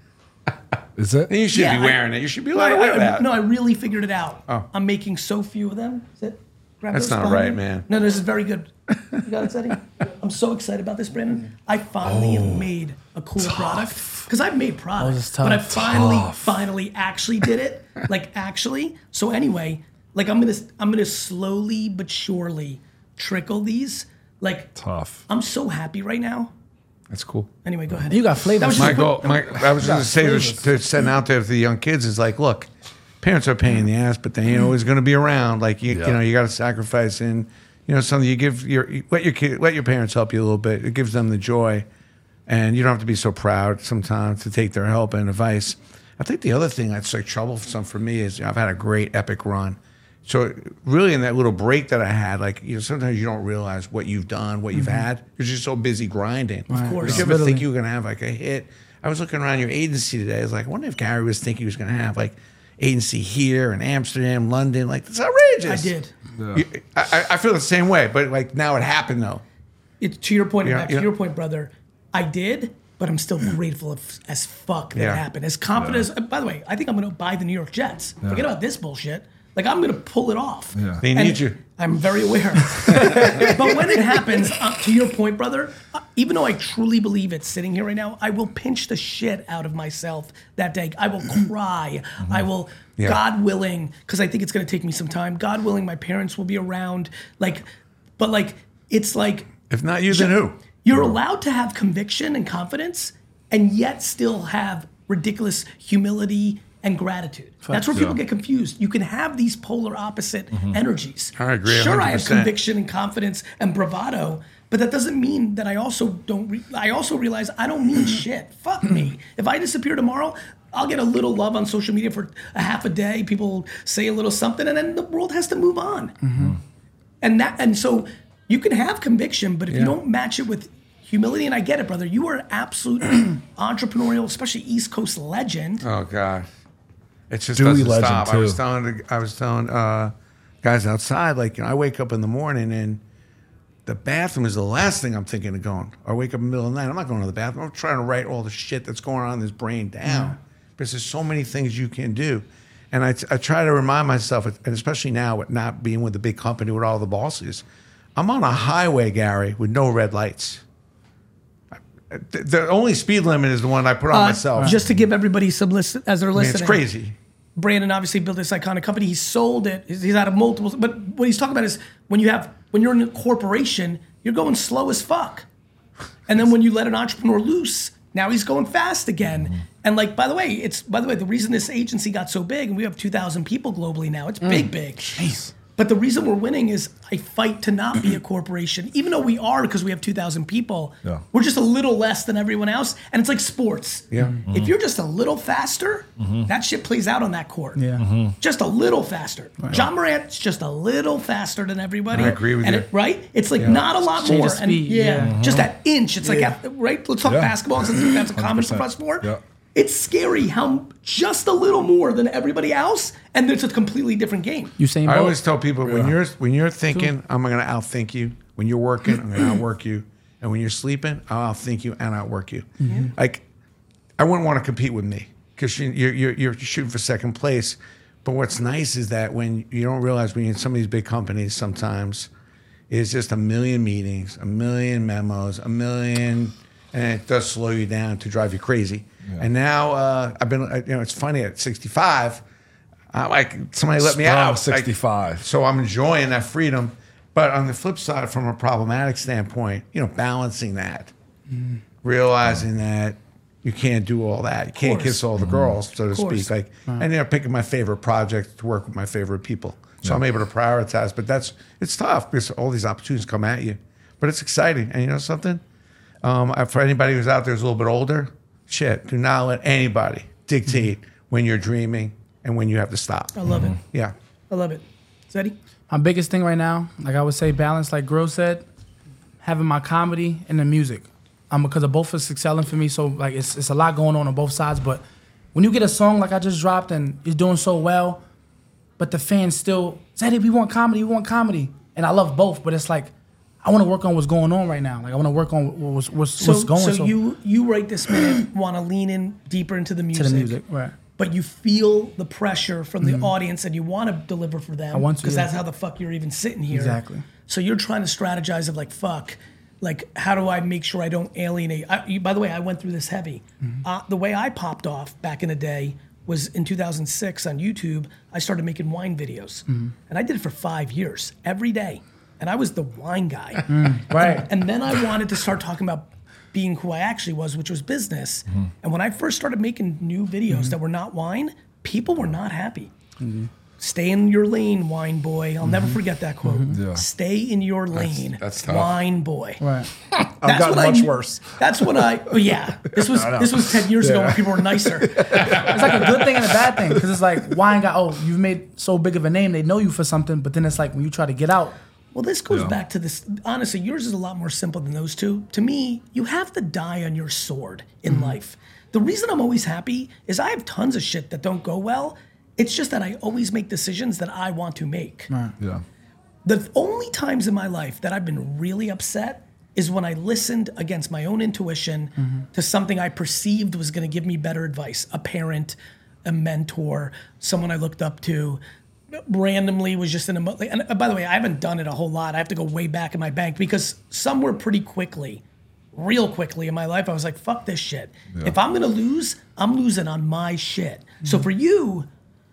[SPEAKER 2] Is it?
[SPEAKER 3] You should
[SPEAKER 1] Yeah,
[SPEAKER 3] be
[SPEAKER 1] I-
[SPEAKER 3] wearing it. You should be
[SPEAKER 1] No,
[SPEAKER 3] allowed to
[SPEAKER 1] I,
[SPEAKER 3] wear
[SPEAKER 1] I-
[SPEAKER 3] that.
[SPEAKER 1] no, I really figured it out.
[SPEAKER 3] Oh.
[SPEAKER 1] I'm making so few of them. Is it? Grab
[SPEAKER 3] That's
[SPEAKER 1] those
[SPEAKER 3] not
[SPEAKER 1] behind
[SPEAKER 3] right,
[SPEAKER 1] you.
[SPEAKER 3] man.
[SPEAKER 1] No, this is very good. You got it, Eddie? I'm so excited about this, Brandon. I finally have made a cool product. Because I've made products,
[SPEAKER 4] it's
[SPEAKER 1] but I
[SPEAKER 4] tough.
[SPEAKER 1] finally,
[SPEAKER 2] Tough.
[SPEAKER 1] finally actually did it. Like, actually. So anyway, like I'm gonna, I'm gonna slowly but surely trickle these. Like,
[SPEAKER 2] Tough.
[SPEAKER 1] I'm so happy right now.
[SPEAKER 3] That's cool.
[SPEAKER 1] Anyway, go ahead.
[SPEAKER 4] You got flavor.
[SPEAKER 1] That was
[SPEAKER 3] My
[SPEAKER 1] just
[SPEAKER 3] goal,
[SPEAKER 1] quick-
[SPEAKER 3] my, I was going to say to, to send out there to the young kids is like, look, parents are a pain in the ass, but they ain't always going to be around. Like you,
[SPEAKER 2] Yeah.
[SPEAKER 3] you know, you got to sacrifice, and you know, something you give your let your kid, let your parents help you a little bit. It gives them the joy, and you don't have to be so proud sometimes to take their help and advice. I think the other thing that's like troublesome for me is you know, I've had a great epic run. So really, in that little break that I had, like you know, sometimes you don't realize what you've done, what you've had. You're just so busy grinding.
[SPEAKER 1] Of course.
[SPEAKER 3] Did you ever
[SPEAKER 4] Literally.
[SPEAKER 3] think you were gonna have like a hit? I was looking around your agency today. I was like, I wonder if Gary was thinking he was gonna have like agency here in Amsterdam, London. Like that's outrageous.
[SPEAKER 1] I did.
[SPEAKER 3] You- I, I feel the same way, but like now it happened though.
[SPEAKER 1] It, to your point,
[SPEAKER 3] Yeah,
[SPEAKER 1] back
[SPEAKER 3] yeah.
[SPEAKER 1] to your point, brother. I did, but I'm still grateful of, as fuck that
[SPEAKER 3] Yeah.
[SPEAKER 1] it happened. As confident as. By the way, I think I'm going to buy the New York Jets. Forget about this bullshit. Like I'm going to pull it off.
[SPEAKER 2] Yeah.
[SPEAKER 3] They
[SPEAKER 1] And
[SPEAKER 3] need you.
[SPEAKER 1] I'm very aware. But when it happens, uh, to your point, brother, uh, even though I truly believe it sitting here right now, I will pinch the shit out of myself that day. I will cry. I will,
[SPEAKER 3] Yeah.
[SPEAKER 1] God willing, because I think it's going to take me some time. God willing, my parents will be around. Like, but like, it's like,
[SPEAKER 3] If not you, then who?
[SPEAKER 1] you're allowed to have conviction and confidence and yet still have ridiculous humility and gratitude. That's where people
[SPEAKER 2] Yeah.
[SPEAKER 1] get confused. You can have these polar opposite energies.
[SPEAKER 3] I agree
[SPEAKER 1] Sure, I
[SPEAKER 3] one hundred
[SPEAKER 1] have
[SPEAKER 3] percent.
[SPEAKER 1] conviction and confidence and bravado, but that doesn't mean that I also don't. Re- I also realize I don't mean shit. Fuck me. If I disappear tomorrow, I'll get a little love on social media for a half a day. People say a little something, and then the world has to move on. And that, and so you can have conviction, but if you
[SPEAKER 3] Yeah.
[SPEAKER 1] don't match it with humility, and I get it, brother, you are an absolute entrepreneurial, especially East Coast legend.
[SPEAKER 3] Oh God, it just
[SPEAKER 2] Dewey
[SPEAKER 3] doesn't
[SPEAKER 2] legend,
[SPEAKER 3] stop. I was
[SPEAKER 2] too.
[SPEAKER 3] telling the- I was telling uh, guys outside, like you know, I wake up in the morning and the bathroom is the last thing I'm thinking of going. Or I wake up in the middle of the night, I'm not going to the bathroom. I'm trying to write all the shit that's going on in this brain down because there's so many things you can do. And I, I try to remind myself, and especially now with not being with the big company with all the bosses, I'm on a highway, Gary, with no red lights. The, the only speed limit is the one I put on
[SPEAKER 1] Uh,
[SPEAKER 3] myself.
[SPEAKER 1] Just to give everybody some listen as they're
[SPEAKER 3] I mean,
[SPEAKER 1] listening.
[SPEAKER 3] it's crazy.
[SPEAKER 1] Brandon obviously built this iconic company. He sold it. He's he's out of multiple. But what he's talking about is when you have when you're in a corporation, you're going slow as fuck. And then when you let an entrepreneur loose, now he's going fast again. And like, by the way, it's by the way, the reason this agency got so big, and we have two thousand people globally now. It's big, big. But the reason we're winning is I fight to not be a corporation, even though we are because we have two thousand people.
[SPEAKER 2] Yeah.
[SPEAKER 1] We're just a little less than everyone else, and it's like sports.
[SPEAKER 3] Yeah.
[SPEAKER 1] If you're just a little faster, that shit plays out on that court.
[SPEAKER 4] Yeah.
[SPEAKER 1] Just a little faster. John Morant's just a little faster than everybody.
[SPEAKER 3] I agree with
[SPEAKER 1] and
[SPEAKER 3] you.
[SPEAKER 1] It, right? It's like not a lot
[SPEAKER 4] Change
[SPEAKER 1] more.
[SPEAKER 4] of speed,
[SPEAKER 1] and yeah,
[SPEAKER 4] yeah.
[SPEAKER 1] just that inch. It's like,
[SPEAKER 4] Yeah.
[SPEAKER 1] that- right? Let's talk
[SPEAKER 2] Yeah.
[SPEAKER 1] basketball since that's a common for
[SPEAKER 2] one hundred percent.
[SPEAKER 1] us four.
[SPEAKER 2] Yeah.
[SPEAKER 1] It's scary how just a little more than everybody else, and it's a completely different game.
[SPEAKER 4] Usain
[SPEAKER 3] I
[SPEAKER 4] Bolt.
[SPEAKER 3] always tell people when you're when you're thinking, I'm going to outthink you. When you're working, I'm going to outwork you. And when you're sleeping, I'll outthink you and outwork you. Like, I wouldn't want to compete with me because you're, you're you're shooting for second place. But what's nice is that when you don't realize when you're in some of these big companies, sometimes it's just a million meetings, a million memos, a million, and it does slow you down to drive you crazy. And now uh, I've been, you know, it's funny at sixty-five. Uh, like somebody let me
[SPEAKER 2] Oh,
[SPEAKER 3] out. Like,
[SPEAKER 2] sixty-five.
[SPEAKER 3] so I'm enjoying that freedom. But on the flip side, from a problematic standpoint, you know, balancing that, realizing that you can't do all that. You can't
[SPEAKER 1] course.
[SPEAKER 3] kiss all the girls, so to
[SPEAKER 1] course.
[SPEAKER 3] speak. Like, and you know, picking my favorite project to work with my favorite people. So I'm able to prioritize. But that's it's tough because all these opportunities come at you. But it's exciting. And you know something? Um, for anybody who's out there who's a little bit older, shit, do not let anybody dictate when you're dreaming and when you have to stop.
[SPEAKER 1] I love it.
[SPEAKER 3] Yeah.
[SPEAKER 1] I love it. Zeddy?
[SPEAKER 4] My biggest thing right now, like I would say, balance, like Grill said, having my comedy and the music. Um, because of both is excelling for me, so like it's it's a lot going on on both sides. But when you get a song like I just dropped and it's doing so well, but the fans still, Zeddy, we want comedy, we want comedy, and I love both. But it's like I want to work on what's going on right now. Like I want to work on what's what's,
[SPEAKER 1] So,
[SPEAKER 4] what's going.
[SPEAKER 1] so you you right this minute want to lean in deeper into the music,
[SPEAKER 4] to the music, right?
[SPEAKER 1] but you feel the pressure from the audience and you want to deliver for them.
[SPEAKER 4] I want to,
[SPEAKER 1] because
[SPEAKER 4] yeah.
[SPEAKER 1] that's how the fuck you're even sitting here.
[SPEAKER 4] Exactly.
[SPEAKER 1] So you're trying to strategize of like fuck, like how do I make sure I don't alienate? I, you, by the way, I went through this heavy. Uh, the way I popped off back in the day was in two thousand six on YouTube. I started making wine videos, and I did it for five years every day, and I was the wine guy.
[SPEAKER 4] Right.
[SPEAKER 1] And then I wanted to start talking about being who I actually was, which was business.
[SPEAKER 2] Mm-hmm.
[SPEAKER 1] And when I first started making new videos
[SPEAKER 4] Mm-hmm.
[SPEAKER 1] that were not wine, people were not happy. Mm-hmm. Stay in your lane, wine boy. I'll never forget that quote.
[SPEAKER 2] Yeah.
[SPEAKER 1] Stay in your lane,
[SPEAKER 3] that's tough.
[SPEAKER 1] wine boy.
[SPEAKER 4] Right.
[SPEAKER 2] I've
[SPEAKER 1] That's
[SPEAKER 2] gotten
[SPEAKER 1] what I
[SPEAKER 2] much
[SPEAKER 1] knew-
[SPEAKER 2] worse.
[SPEAKER 1] That's what I. Oh yeah, this was this was ten years ago when people were nicer.
[SPEAKER 4] It's like a good thing and a bad thing because it's like wine got oh you've made so big of a name they know you for something, but then it's like when you try to get out.
[SPEAKER 1] Well, this goes
[SPEAKER 2] Yeah.
[SPEAKER 1] back to this. Honestly, yours is a lot more simple than those two. To me, you have to die on your sword in
[SPEAKER 2] Mm-hmm.
[SPEAKER 1] life. The reason I'm always happy is I have tons of shit that don't go well. It's just that I always make decisions that I want to make.
[SPEAKER 2] Yeah.
[SPEAKER 1] The only times in my life that I've been really upset is when I listened against my own intuition to something I perceived was going to give me better advice. A parent, a mentor, someone I looked up to, randomly was just in a. mo- And uh, by the way, I haven't done it a whole lot. I have to go way back in my bank because somewhere pretty quickly, real quickly in my life, I was like, fuck this shit. If I'm going to lose, I'm losing on my shit. So for you,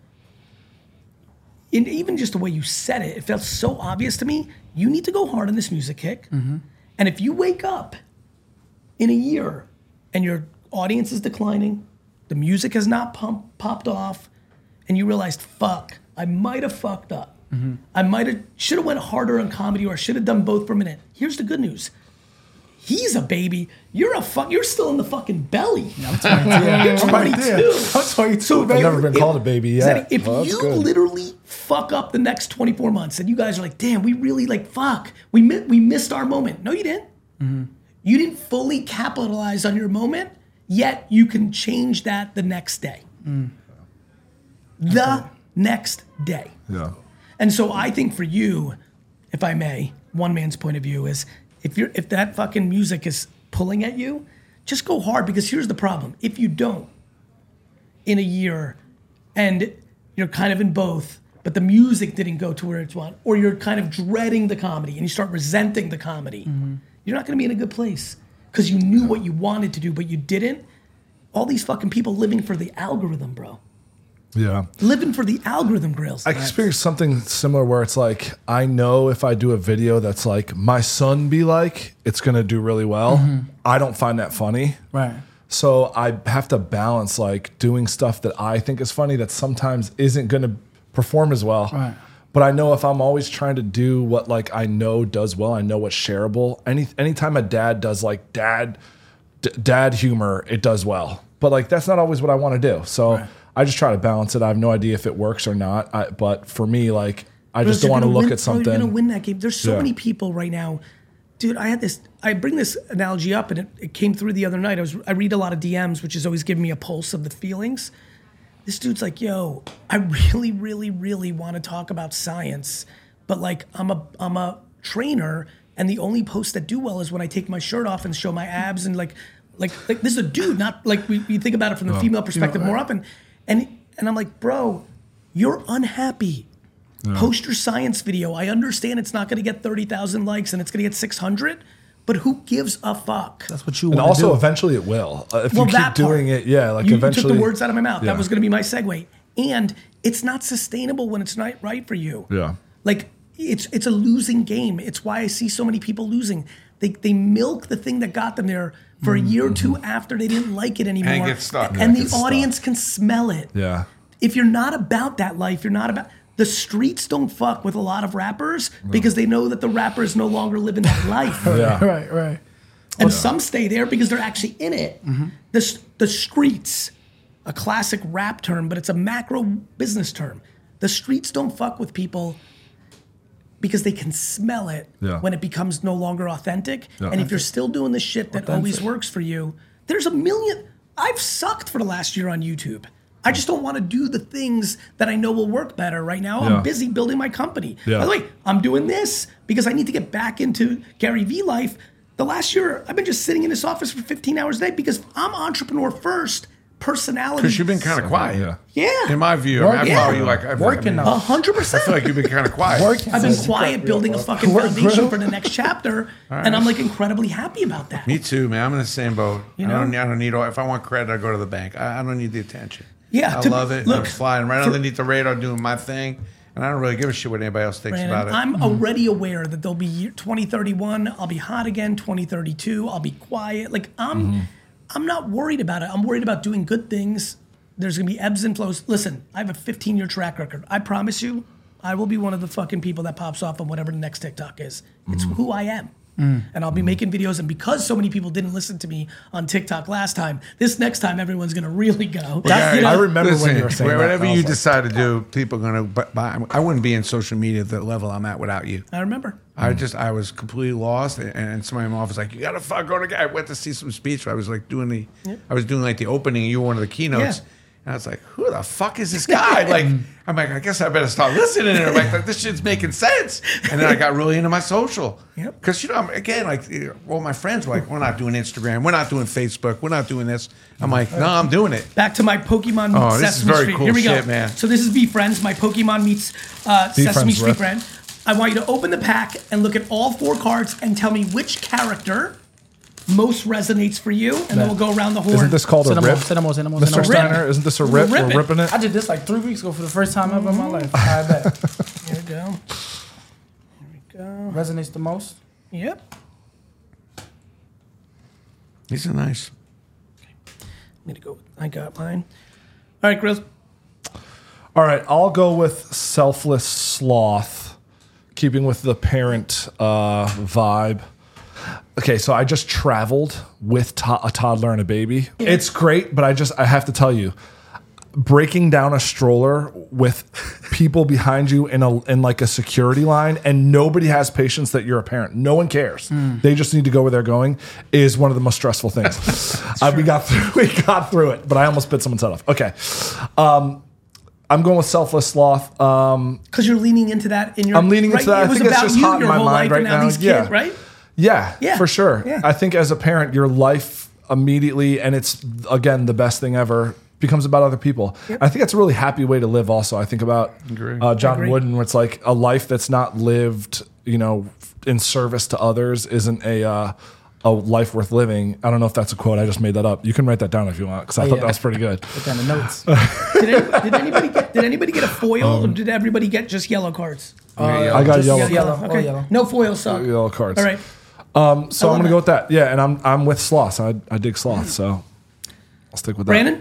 [SPEAKER 1] in even just the way you said it, it felt so obvious to me. You need to go hard on this music kick. And if you wake up in a year and your audience is declining, the music has not pump, popped off, and you realized, fuck, I might have fucked up. I might have, should have went harder on comedy or I should have done both for a minute. Here's the good news. He's a baby. You're a fuck. You're still in the fucking belly. I'm You're twenty-two.
[SPEAKER 4] I'm twenty-two,
[SPEAKER 1] So
[SPEAKER 4] baby.
[SPEAKER 2] I've never been called a baby yet.
[SPEAKER 1] If
[SPEAKER 2] Well, that's
[SPEAKER 1] you
[SPEAKER 2] good.
[SPEAKER 1] literally fuck up the next twenty-four months and you guys are like, damn, we really like, fuck, we, mi- we missed our moment. No, you didn't. You didn't fully capitalize on your moment, yet you can change that the next day. The next day.
[SPEAKER 2] Yeah.
[SPEAKER 1] And so I think for you, if I may, one man's point of view is if you're if that fucking music is pulling at you, just go hard because here's the problem. If you don't in a year and you're kind of in both, but the music didn't go to where it's want, or you're kind of dreading the comedy and you start resenting the comedy, you're not gonna be in a good place because you knew what you wanted to do, but you didn't. All these fucking people living for the algorithm, bro.
[SPEAKER 2] Yeah.
[SPEAKER 1] Living for the algorithm, Grills.
[SPEAKER 2] I experienced something similar where it's like, I know if I do a video that's like, my son be like, it's going to do really well. I don't find that funny.
[SPEAKER 4] Right.
[SPEAKER 2] So I have to balance like doing stuff that I think is funny that sometimes isn't going to perform as well.
[SPEAKER 4] Right.
[SPEAKER 2] But I know if I'm always trying to do what like I know does well, I know what's shareable. Any anytime a dad does like dad d- dad humor, it does well. But like that's not always what I want to do. So
[SPEAKER 4] Right.
[SPEAKER 2] I just try to balance it. I have no idea if it works or not. I, but for me, like I
[SPEAKER 1] Bro,
[SPEAKER 2] just don't
[SPEAKER 1] you're
[SPEAKER 2] want to
[SPEAKER 1] gonna
[SPEAKER 2] look
[SPEAKER 1] win-
[SPEAKER 2] at something.
[SPEAKER 1] Bro, you're gonna win that game. There's so
[SPEAKER 2] Yeah.
[SPEAKER 1] many people right now, dude. I had this. I bring this analogy up, and it, it came through the other night. I was. I read a lot of D Ms, which is always giving me a pulse of the feelings. This dude's like, "Yo, I really, really, really want to talk about science, but like, I'm a, I'm a trainer, and the only posts that do well is when I take my shirt off and show my abs, and like, like, like this is a dude, not like we, we think about it from the female perspective more often, and and I'm like, bro, you're unhappy. Post your science video. I understand it's not going to get thirty thousand likes and it's going to get six hundred, but who gives a fuck?
[SPEAKER 4] That's what you
[SPEAKER 2] and
[SPEAKER 4] want to
[SPEAKER 2] also
[SPEAKER 4] do.
[SPEAKER 2] eventually it will. Uh, if
[SPEAKER 1] Well,
[SPEAKER 2] you keep
[SPEAKER 1] that
[SPEAKER 2] doing
[SPEAKER 1] part.
[SPEAKER 2] it, yeah, like
[SPEAKER 1] you, you
[SPEAKER 2] eventually.
[SPEAKER 1] took the words out of my mouth.
[SPEAKER 2] Yeah.
[SPEAKER 1] That was going to be my segue. And it's not sustainable when it's not right for you.
[SPEAKER 2] Yeah.
[SPEAKER 1] Like it's it's a losing game. It's why I see so many people losing. They they milk the thing that got them there for a year or two after they didn't like it anymore.
[SPEAKER 3] get stuck.
[SPEAKER 1] And
[SPEAKER 2] Yeah,
[SPEAKER 1] the
[SPEAKER 2] get stuck.
[SPEAKER 1] audience can smell it.
[SPEAKER 2] Yeah.
[SPEAKER 1] If you're not about that life, you're not about the streets don't fuck with a lot of rappers because they know that the rappers no longer live in that life.
[SPEAKER 2] Yeah.
[SPEAKER 4] Right, right.
[SPEAKER 1] And some stay there because they're actually in it. The, s- the streets, a classic rap term, but it's a macro business term. The streets don't fuck with people because they can smell it
[SPEAKER 2] Yeah.
[SPEAKER 1] when it becomes no longer authentic.
[SPEAKER 2] Yeah.
[SPEAKER 1] And if you're still doing the shit that always works for you, there's a million. I've sucked for the last year on YouTube. I just don't want to do the things that I know will work better right now.
[SPEAKER 2] Yeah.
[SPEAKER 1] I'm busy building my company.
[SPEAKER 2] Yeah.
[SPEAKER 1] By the way, I'm doing this because I need to get back into Gary Vee life. The last year, I've been just sitting in this office for fifteen hours a day because I'm entrepreneur first, personality.
[SPEAKER 3] Because you've been kind of quiet.
[SPEAKER 2] Yeah.
[SPEAKER 1] Yeah.
[SPEAKER 3] In my view, I, mean, I
[SPEAKER 1] Yeah.
[SPEAKER 3] follow you like I've
[SPEAKER 4] Working
[SPEAKER 3] I,
[SPEAKER 4] now.
[SPEAKER 1] A hundred
[SPEAKER 3] I
[SPEAKER 1] percent.
[SPEAKER 3] feel like you've been kind of quiet.
[SPEAKER 4] Working.
[SPEAKER 1] I've been quiet building a fucking
[SPEAKER 4] Work,
[SPEAKER 1] foundation
[SPEAKER 4] bro.
[SPEAKER 1] for the next chapter, and I'm like incredibly happy about that.
[SPEAKER 3] Me too, man. I'm in the same boat.
[SPEAKER 1] You
[SPEAKER 3] I don't.
[SPEAKER 1] know?
[SPEAKER 3] I don't need all. If I want credit, I go to the bank. I, I don't need the attention.
[SPEAKER 1] Yeah,
[SPEAKER 3] I
[SPEAKER 1] to-
[SPEAKER 3] love it.
[SPEAKER 1] look,
[SPEAKER 3] I'm flying right
[SPEAKER 1] for-
[SPEAKER 3] underneath the radar, doing my thing, And I don't really give a shit what anybody else thinks
[SPEAKER 1] Brandon,
[SPEAKER 3] about it.
[SPEAKER 1] I'm already aware that there'll be year twenty thirty-one. I'll be hot again. twenty thirty-two. I'll be quiet. Like I'm,
[SPEAKER 3] Mm-hmm.
[SPEAKER 1] I'm not worried about it. I'm worried about doing good things. There's gonna be ebbs and flows. Listen, I have a fifteen year track record. I promise you, I will be one of the fucking people that pops off on whatever the next TikTok is. It's
[SPEAKER 3] Mm-hmm.
[SPEAKER 1] who I am. And I'll be making videos. And because so many people didn't listen to me on TikTok last time, this next time everyone's gonna really go.
[SPEAKER 3] Guys,
[SPEAKER 1] You know,
[SPEAKER 2] I remember
[SPEAKER 3] listen,
[SPEAKER 2] when you were saying that,
[SPEAKER 3] whatever
[SPEAKER 2] and I
[SPEAKER 3] you
[SPEAKER 2] was like-
[SPEAKER 3] decide to do, people are gonna. But, but I wouldn't be in social media at the level I'm at without you.
[SPEAKER 1] I remember.
[SPEAKER 3] I just I was completely lost, and, and somebody in my office was like, "You gotta fuck go to guy." I went to see some speech. I was like doing the, I was doing like the opening. And you were one of the keynotes.
[SPEAKER 1] Yeah.
[SPEAKER 3] And I was like, who the fuck is this guy? Like, I'm like, I guess I better start listening. And I'm like, this shit's making sense. And then I got really into my social.
[SPEAKER 1] Yep.
[SPEAKER 3] Because, you know, I'm, again, like, you know, all my friends were like, we're not doing Instagram. We're not doing Facebook. We're not doing this. I'm like, no, I'm doing it.
[SPEAKER 1] Back to my Pokemon meets
[SPEAKER 3] Oh, this is
[SPEAKER 1] Sesame
[SPEAKER 3] very
[SPEAKER 1] Street.
[SPEAKER 3] cool
[SPEAKER 1] Here we
[SPEAKER 3] shit,
[SPEAKER 1] go.
[SPEAKER 3] man.
[SPEAKER 1] So this is V Friends, my Pokemon meets uh, Sesame
[SPEAKER 2] Friends,
[SPEAKER 1] Street
[SPEAKER 2] Rick.
[SPEAKER 1] brand. I want you to open the pack and look at all four cards and tell me which character most resonates for you, and then we'll go around the horn.
[SPEAKER 2] Isn't this called a
[SPEAKER 4] Send them
[SPEAKER 2] rip?
[SPEAKER 4] all, send them all, send them all,
[SPEAKER 2] Mister
[SPEAKER 4] send them all.
[SPEAKER 2] Steiner, isn't this a
[SPEAKER 1] We're
[SPEAKER 2] rip? We're
[SPEAKER 1] ripping.
[SPEAKER 2] ripping it.
[SPEAKER 4] I did this like three weeks ago for the first time ever in my life. I bet.
[SPEAKER 1] Here we go. Here we go.
[SPEAKER 4] Resonates the most.
[SPEAKER 1] Yep.
[SPEAKER 3] These are nice.
[SPEAKER 1] I'm gonna go. I got mine. All right, Grills.
[SPEAKER 2] All right, I'll go with selfless sloth, keeping with the parent uh, vibe. Okay, so I just traveled with to- a toddler and a baby. It's great, but I just I have to tell you, breaking down a stroller with people behind you in a in like a security line, and nobody has patience that you're a parent. No one cares. They just need to go where they're going. Is one of the most stressful things. uh, we got through. We got through it, but I almost bit someone's head off. Okay. Um, I'm going with selfless sloth. Um,
[SPEAKER 1] Because you're leaning into that in your.
[SPEAKER 2] I'm leaning
[SPEAKER 1] right?
[SPEAKER 2] into that.
[SPEAKER 1] It
[SPEAKER 2] I
[SPEAKER 1] was
[SPEAKER 2] think it's
[SPEAKER 1] about
[SPEAKER 2] just
[SPEAKER 1] you
[SPEAKER 2] hot in
[SPEAKER 1] your
[SPEAKER 2] my
[SPEAKER 1] whole
[SPEAKER 2] mind
[SPEAKER 1] life,
[SPEAKER 2] right
[SPEAKER 1] and now,
[SPEAKER 2] now.
[SPEAKER 1] these
[SPEAKER 2] Yeah.
[SPEAKER 1] kids, right?
[SPEAKER 2] yeah,
[SPEAKER 1] Yeah.
[SPEAKER 2] for sure.
[SPEAKER 1] Yeah.
[SPEAKER 2] I think as a parent, your life immediately, and it's again the best thing ever, becomes about other people. I think that's a really happy way to live. Also, I think about uh, John
[SPEAKER 1] Agree.
[SPEAKER 2] Wooden, where it's like a life that's not lived, you know, in service to others isn't a. Uh, a life worth living. I don't know if that's a quote. I just made that up. You can write that down if you want, because I
[SPEAKER 4] Oh,
[SPEAKER 2] thought
[SPEAKER 4] yeah.
[SPEAKER 2] that was pretty good.
[SPEAKER 4] Put down the notes.
[SPEAKER 1] Did, any, did anybody get? Did anybody get a foil, or did everybody get just yellow cards?
[SPEAKER 2] I got
[SPEAKER 4] Just
[SPEAKER 2] yellow.
[SPEAKER 4] yellow. all
[SPEAKER 1] Okay.
[SPEAKER 4] yellow.
[SPEAKER 1] No foil, so.
[SPEAKER 2] Yellow cards.
[SPEAKER 1] All right.
[SPEAKER 2] Um, so
[SPEAKER 1] I
[SPEAKER 2] I'm
[SPEAKER 1] love
[SPEAKER 2] gonna go with that. Yeah, and I'm I'm with sloth. I I dig sloth, so I'll stick with that.
[SPEAKER 1] Brandon,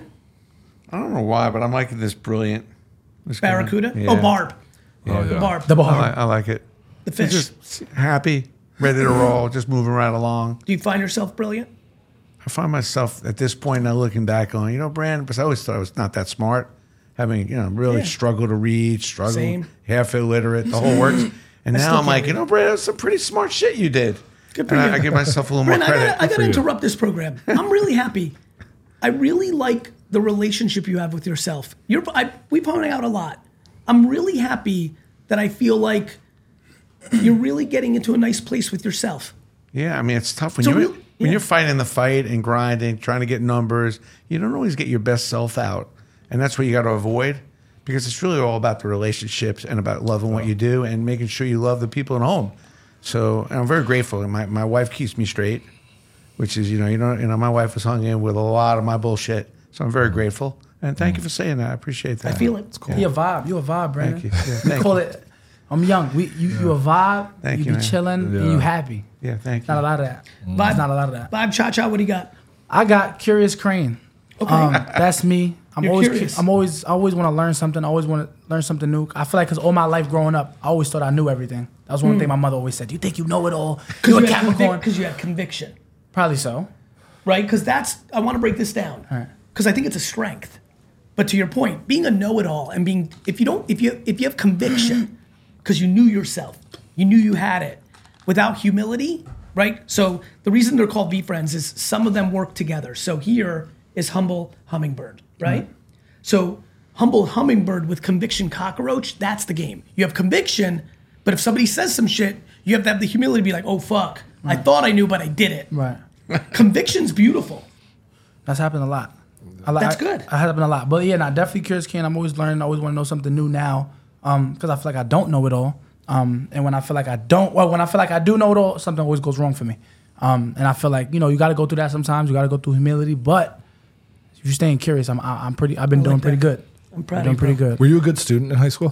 [SPEAKER 3] I don't know why, but I'm liking this brilliant. This guy.
[SPEAKER 1] Barracuda.
[SPEAKER 3] Yeah.
[SPEAKER 1] Oh, Barb.
[SPEAKER 2] Oh,
[SPEAKER 1] The
[SPEAKER 2] yeah.
[SPEAKER 1] Barb.
[SPEAKER 4] The
[SPEAKER 3] I
[SPEAKER 4] bar.
[SPEAKER 3] like, I like it.
[SPEAKER 1] The fish.
[SPEAKER 3] Just happy, ready to roll, just moving right along.
[SPEAKER 1] Do you find yourself brilliant?
[SPEAKER 3] I find myself at this point now looking back on, you know, Brandon, because I always thought I was not that smart, having, you know, really
[SPEAKER 1] Yeah.
[SPEAKER 3] struggled to read, struggled,
[SPEAKER 1] Same.
[SPEAKER 3] half illiterate, the whole works. And
[SPEAKER 1] I
[SPEAKER 3] now
[SPEAKER 1] still
[SPEAKER 3] I'm
[SPEAKER 1] can't
[SPEAKER 3] like,
[SPEAKER 1] read.
[SPEAKER 3] you know, Brandon, that's some pretty smart shit you did.
[SPEAKER 1] Good for
[SPEAKER 3] and
[SPEAKER 1] you.
[SPEAKER 3] I, I give myself a little more
[SPEAKER 1] Brandon, I
[SPEAKER 3] credit.
[SPEAKER 1] gotta, I gotta
[SPEAKER 2] for you.
[SPEAKER 1] interrupt this program. I'm really happy. I really like the relationship you have with yourself. You're, I, we hang out a lot. I'm really happy that I feel like you're really getting into a nice place with yourself.
[SPEAKER 3] Yeah, I mean, it's tough when
[SPEAKER 1] So
[SPEAKER 3] you're
[SPEAKER 1] real-
[SPEAKER 3] when
[SPEAKER 1] yeah.
[SPEAKER 3] you're fighting the fight and grinding, trying to get numbers. You don't always get your best self out, and that's what you got to avoid, because it's really all about the relationships and about loving what you do and making sure you love the people at home. So, and I'm very grateful, and my, my wife keeps me straight, which is you know you know you know my wife was hung in with a lot of my bullshit, so I'm very grateful. And thank you for saying that. I appreciate that.
[SPEAKER 1] I feel it. It's cool.
[SPEAKER 4] You a vibe. You a vibe, Brandon.
[SPEAKER 3] Thank you. Yeah,
[SPEAKER 4] we
[SPEAKER 3] thank
[SPEAKER 4] call
[SPEAKER 3] you.
[SPEAKER 4] it. I'm young. We you, you a vibe.
[SPEAKER 3] Thank
[SPEAKER 4] you
[SPEAKER 3] you,
[SPEAKER 4] be
[SPEAKER 3] man.
[SPEAKER 4] chilling and
[SPEAKER 2] Yeah.
[SPEAKER 4] you happy.
[SPEAKER 3] Yeah, thank
[SPEAKER 4] Not a
[SPEAKER 3] you.
[SPEAKER 4] lot of that.
[SPEAKER 1] Vibe.
[SPEAKER 4] There's not a lot of that.
[SPEAKER 1] Vibe Cha Cha, what do you got?
[SPEAKER 4] I got Curious Crane.
[SPEAKER 1] Okay.
[SPEAKER 4] Um, that's me. I'm
[SPEAKER 1] You're
[SPEAKER 4] always
[SPEAKER 1] curious.
[SPEAKER 4] I'm always I always want to learn something. I always want to learn something new. I feel like because all my life growing up, I always thought I knew everything. That was one thing my mother always said. You think you know it all? You're a Capricorn.
[SPEAKER 1] Because you had conviction,
[SPEAKER 4] Probably so.
[SPEAKER 1] right? Because that's, I want to break this down.
[SPEAKER 4] right.
[SPEAKER 1] Because I think it's a strength. But to your point, being a know-it-all and being, if you don't, if you, if you have conviction, because you knew yourself, you knew you had it, without humility, right? So the reason they're called V-Friends is some of them work together. So here is Humble Hummingbird, right? So Humble Hummingbird with conviction cockroach, that's the game. You have conviction, but if somebody says some shit, you have to have the humility to be like, oh fuck, I thought I knew, but I did it.
[SPEAKER 4] Right.
[SPEAKER 1] Conviction's beautiful.
[SPEAKER 4] That's happened a lot. I, li-
[SPEAKER 1] That's
[SPEAKER 4] I-
[SPEAKER 1] good.
[SPEAKER 4] I happened a lot. But yeah, nah, definitely Curious Can. I'm always learning. I always want to know something new now. Um, because I feel like I don't know it all. Um, and when I feel like I don't, well, when I feel like I do know it all, something always goes wrong for me. Um, and I feel like you know you got to go through that sometimes. You got to go through humility. But if you're staying curious, I'm I- I'm pretty. I've been doing
[SPEAKER 1] like
[SPEAKER 4] pretty
[SPEAKER 1] that.
[SPEAKER 4] good.
[SPEAKER 1] I'm proud
[SPEAKER 4] I've
[SPEAKER 1] of
[SPEAKER 4] doing
[SPEAKER 1] you,
[SPEAKER 4] pretty
[SPEAKER 1] bro.
[SPEAKER 4] good.
[SPEAKER 2] Were you a good student in high school?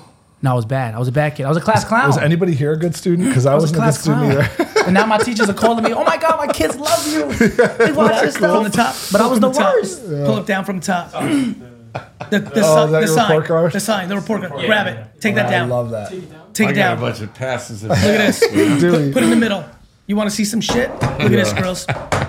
[SPEAKER 4] No, I was bad. I was a bad kid. I was a class clown.
[SPEAKER 2] Was anybody here a good student? Because I,
[SPEAKER 4] I was
[SPEAKER 2] wasn't
[SPEAKER 4] a
[SPEAKER 2] a good
[SPEAKER 4] class
[SPEAKER 2] student
[SPEAKER 4] clown.
[SPEAKER 2] either.
[SPEAKER 4] And now my teachers are calling me, oh my God, my kids love you. They watch this
[SPEAKER 1] From the
[SPEAKER 4] stuff.
[SPEAKER 1] top.
[SPEAKER 4] But I was the
[SPEAKER 1] From top.
[SPEAKER 4] worst.
[SPEAKER 1] Pull it down from the top. The, the,
[SPEAKER 2] Oh,
[SPEAKER 1] si-
[SPEAKER 2] is that
[SPEAKER 1] the
[SPEAKER 2] your
[SPEAKER 1] sign.
[SPEAKER 2] report card?
[SPEAKER 1] The sign. The report card. Grab it. Take that
[SPEAKER 2] I
[SPEAKER 1] down.
[SPEAKER 2] love that.
[SPEAKER 1] Take
[SPEAKER 3] I
[SPEAKER 1] it
[SPEAKER 3] got a
[SPEAKER 1] down.
[SPEAKER 3] bunch of passes.
[SPEAKER 1] Look at this.
[SPEAKER 2] Dude,
[SPEAKER 1] Put it in the middle. You want to see some shit? Look at this, girls.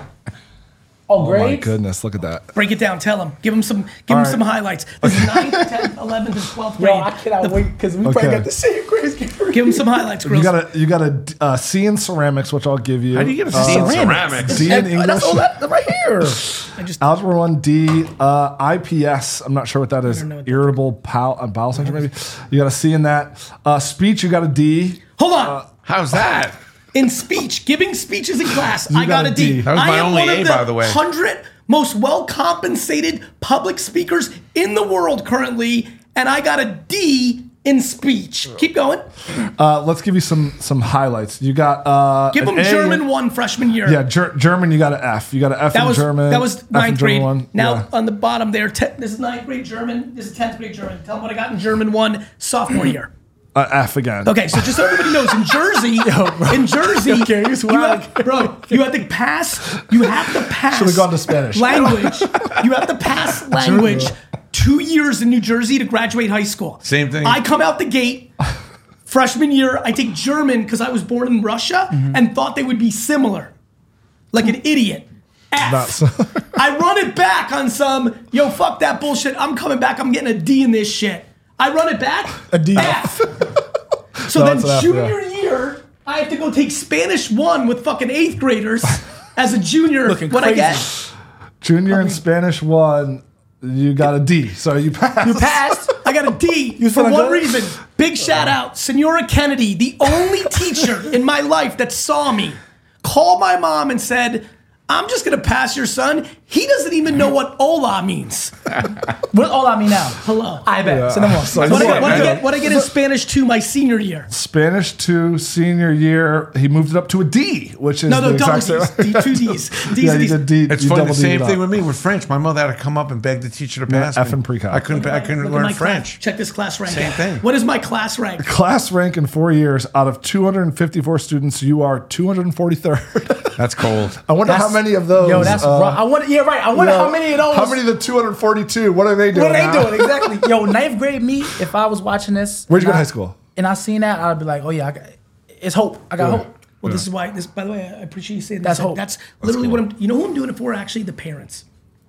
[SPEAKER 4] Oh,
[SPEAKER 2] oh my
[SPEAKER 4] grades?
[SPEAKER 2] goodness, look at that.
[SPEAKER 1] Break it down. Tell them. Give them some. Give them
[SPEAKER 2] right.
[SPEAKER 1] some highlights. This is ninth, tenth, eleventh, and twelfth grade.
[SPEAKER 4] Yo, I cannot wait because we
[SPEAKER 2] Okay.
[SPEAKER 4] probably got the same grades.
[SPEAKER 1] Give them some highlights, girls.
[SPEAKER 2] You got a you got a uh, C in ceramics, which I'll give you.
[SPEAKER 3] How do you get a
[SPEAKER 2] Uh,
[SPEAKER 3] C in ceramics?
[SPEAKER 2] D in English.
[SPEAKER 4] That's all that right here.
[SPEAKER 1] I just
[SPEAKER 2] Algebra one D, uh, I P S. I'm not sure what that is.
[SPEAKER 1] don't know what that
[SPEAKER 2] Irritable bowel, uh, bowel syndrome, maybe. You got a C in that. Uh, speech, you got a D.
[SPEAKER 1] hold on.
[SPEAKER 3] How's that?
[SPEAKER 1] In speech, giving speeches in class,
[SPEAKER 2] You
[SPEAKER 1] I got,
[SPEAKER 2] got
[SPEAKER 1] a
[SPEAKER 2] a
[SPEAKER 1] D.
[SPEAKER 2] D.
[SPEAKER 3] That was
[SPEAKER 1] I
[SPEAKER 3] my
[SPEAKER 1] am
[SPEAKER 3] only
[SPEAKER 1] one of
[SPEAKER 3] A,
[SPEAKER 1] the
[SPEAKER 3] by the way.
[SPEAKER 1] Hundred most well compensated public speakers in the world currently, and I got a D in speech. Keep going.
[SPEAKER 2] Uh, let's give you some some highlights. You got uh,
[SPEAKER 1] Give
[SPEAKER 2] an
[SPEAKER 1] them
[SPEAKER 2] A
[SPEAKER 1] German
[SPEAKER 2] in-
[SPEAKER 1] one freshman year.
[SPEAKER 2] Yeah, ger- German. You got an F. You got an F
[SPEAKER 1] That
[SPEAKER 2] in
[SPEAKER 1] was
[SPEAKER 2] German.
[SPEAKER 1] that was
[SPEAKER 2] F in
[SPEAKER 1] ninth
[SPEAKER 2] German
[SPEAKER 1] grade.
[SPEAKER 2] one.
[SPEAKER 1] Now
[SPEAKER 2] Yeah.
[SPEAKER 1] on the bottom there, te- this is ninth grade German. This is tenth grade German. Tell them what I got in German one sophomore year.
[SPEAKER 2] Uh, F again.
[SPEAKER 1] Okay, so just so everybody knows, in Jersey, in Jersey,
[SPEAKER 4] Okay, you
[SPEAKER 1] you
[SPEAKER 4] swag.
[SPEAKER 1] have, bro, you have to pass. You have to pass.
[SPEAKER 2] Should've gone to Spanish.
[SPEAKER 1] Language. You have to pass language. Two years in New Jersey to graduate high school.
[SPEAKER 3] Same thing.
[SPEAKER 1] I come out the gate. Freshman year, I take German because I was born in Russia and thought they would be similar. Like an idiot. F.
[SPEAKER 2] Not so-
[SPEAKER 1] I run it back on some, yo, fuck that bullshit. I'm coming back. I'm getting a D in this shit. I run it back.
[SPEAKER 2] A D.
[SPEAKER 1] F. So
[SPEAKER 2] No,
[SPEAKER 1] then
[SPEAKER 2] it's an F,
[SPEAKER 1] junior
[SPEAKER 2] yeah.
[SPEAKER 1] year, I have to go take Spanish one with fucking eighth graders as a junior.
[SPEAKER 4] Looking
[SPEAKER 1] what I
[SPEAKER 4] crazy.
[SPEAKER 1] get?
[SPEAKER 2] Junior in Spanish one. You got a D, so you passed.
[SPEAKER 1] You passed. I got a D for
[SPEAKER 2] feeling
[SPEAKER 1] one
[SPEAKER 2] good?
[SPEAKER 1] reason. Big shout out, Senora Kennedy, the only teacher in my life that saw me, called my mom and said, I'm just gonna pass your son. He doesn't even know what hola means.
[SPEAKER 4] What all I mean now?
[SPEAKER 1] Hello.
[SPEAKER 4] I bet.
[SPEAKER 2] Yeah.
[SPEAKER 4] Send them on.
[SPEAKER 2] So
[SPEAKER 1] What I,
[SPEAKER 2] Yeah,
[SPEAKER 1] get, what, I
[SPEAKER 2] man.
[SPEAKER 1] get, what I get in Spanish two my senior year.
[SPEAKER 2] Spanish two senior year, he moved it up to a D, which is
[SPEAKER 1] No, no,
[SPEAKER 2] the
[SPEAKER 1] double
[SPEAKER 2] exact
[SPEAKER 1] D's.
[SPEAKER 2] same.
[SPEAKER 1] D, two D's. D's
[SPEAKER 2] yeah,
[SPEAKER 1] and
[SPEAKER 2] you
[SPEAKER 1] D's.
[SPEAKER 2] did D.
[SPEAKER 3] It's
[SPEAKER 2] you
[SPEAKER 3] funny.
[SPEAKER 2] double
[SPEAKER 3] The same
[SPEAKER 2] D'd it
[SPEAKER 3] thing
[SPEAKER 2] up.
[SPEAKER 3] with me with French. My mother had to come up and beg the teacher to pass
[SPEAKER 2] F
[SPEAKER 3] me.
[SPEAKER 2] and pre-calc.
[SPEAKER 3] I couldn't. I couldn't
[SPEAKER 1] Look at
[SPEAKER 3] learn
[SPEAKER 1] my
[SPEAKER 3] French.
[SPEAKER 1] Class. Check this class rank.
[SPEAKER 3] Same
[SPEAKER 1] out.
[SPEAKER 3] thing.
[SPEAKER 1] What is my class rank?
[SPEAKER 2] Class rank in four years out of two hundred fifty-four students, you are two hundred forty-third.
[SPEAKER 3] That's cold.
[SPEAKER 2] I wonder how
[SPEAKER 4] That's-
[SPEAKER 2] many of those.
[SPEAKER 4] Yo, that's
[SPEAKER 2] uh,
[SPEAKER 4] rough. I wonder. Yeah, right. I wonder
[SPEAKER 2] you know,
[SPEAKER 4] how many of those.
[SPEAKER 2] How many of the two hundred forty-two? What are they doing?
[SPEAKER 4] What are they
[SPEAKER 2] now?
[SPEAKER 4] doing exactly? Yo, ninth grade me. If I was watching this,
[SPEAKER 2] Where'd you go
[SPEAKER 4] and
[SPEAKER 2] to
[SPEAKER 4] I-
[SPEAKER 2] high school?
[SPEAKER 4] And I seen that, I'd be like, oh yeah, I got, it's hope. I got hope.
[SPEAKER 1] Well, this is why. This, by the way, I appreciate you saying
[SPEAKER 4] That's
[SPEAKER 1] this.
[SPEAKER 4] hope.
[SPEAKER 1] That's literally what I'm. You know who I'm doing it for? Actually, the parents.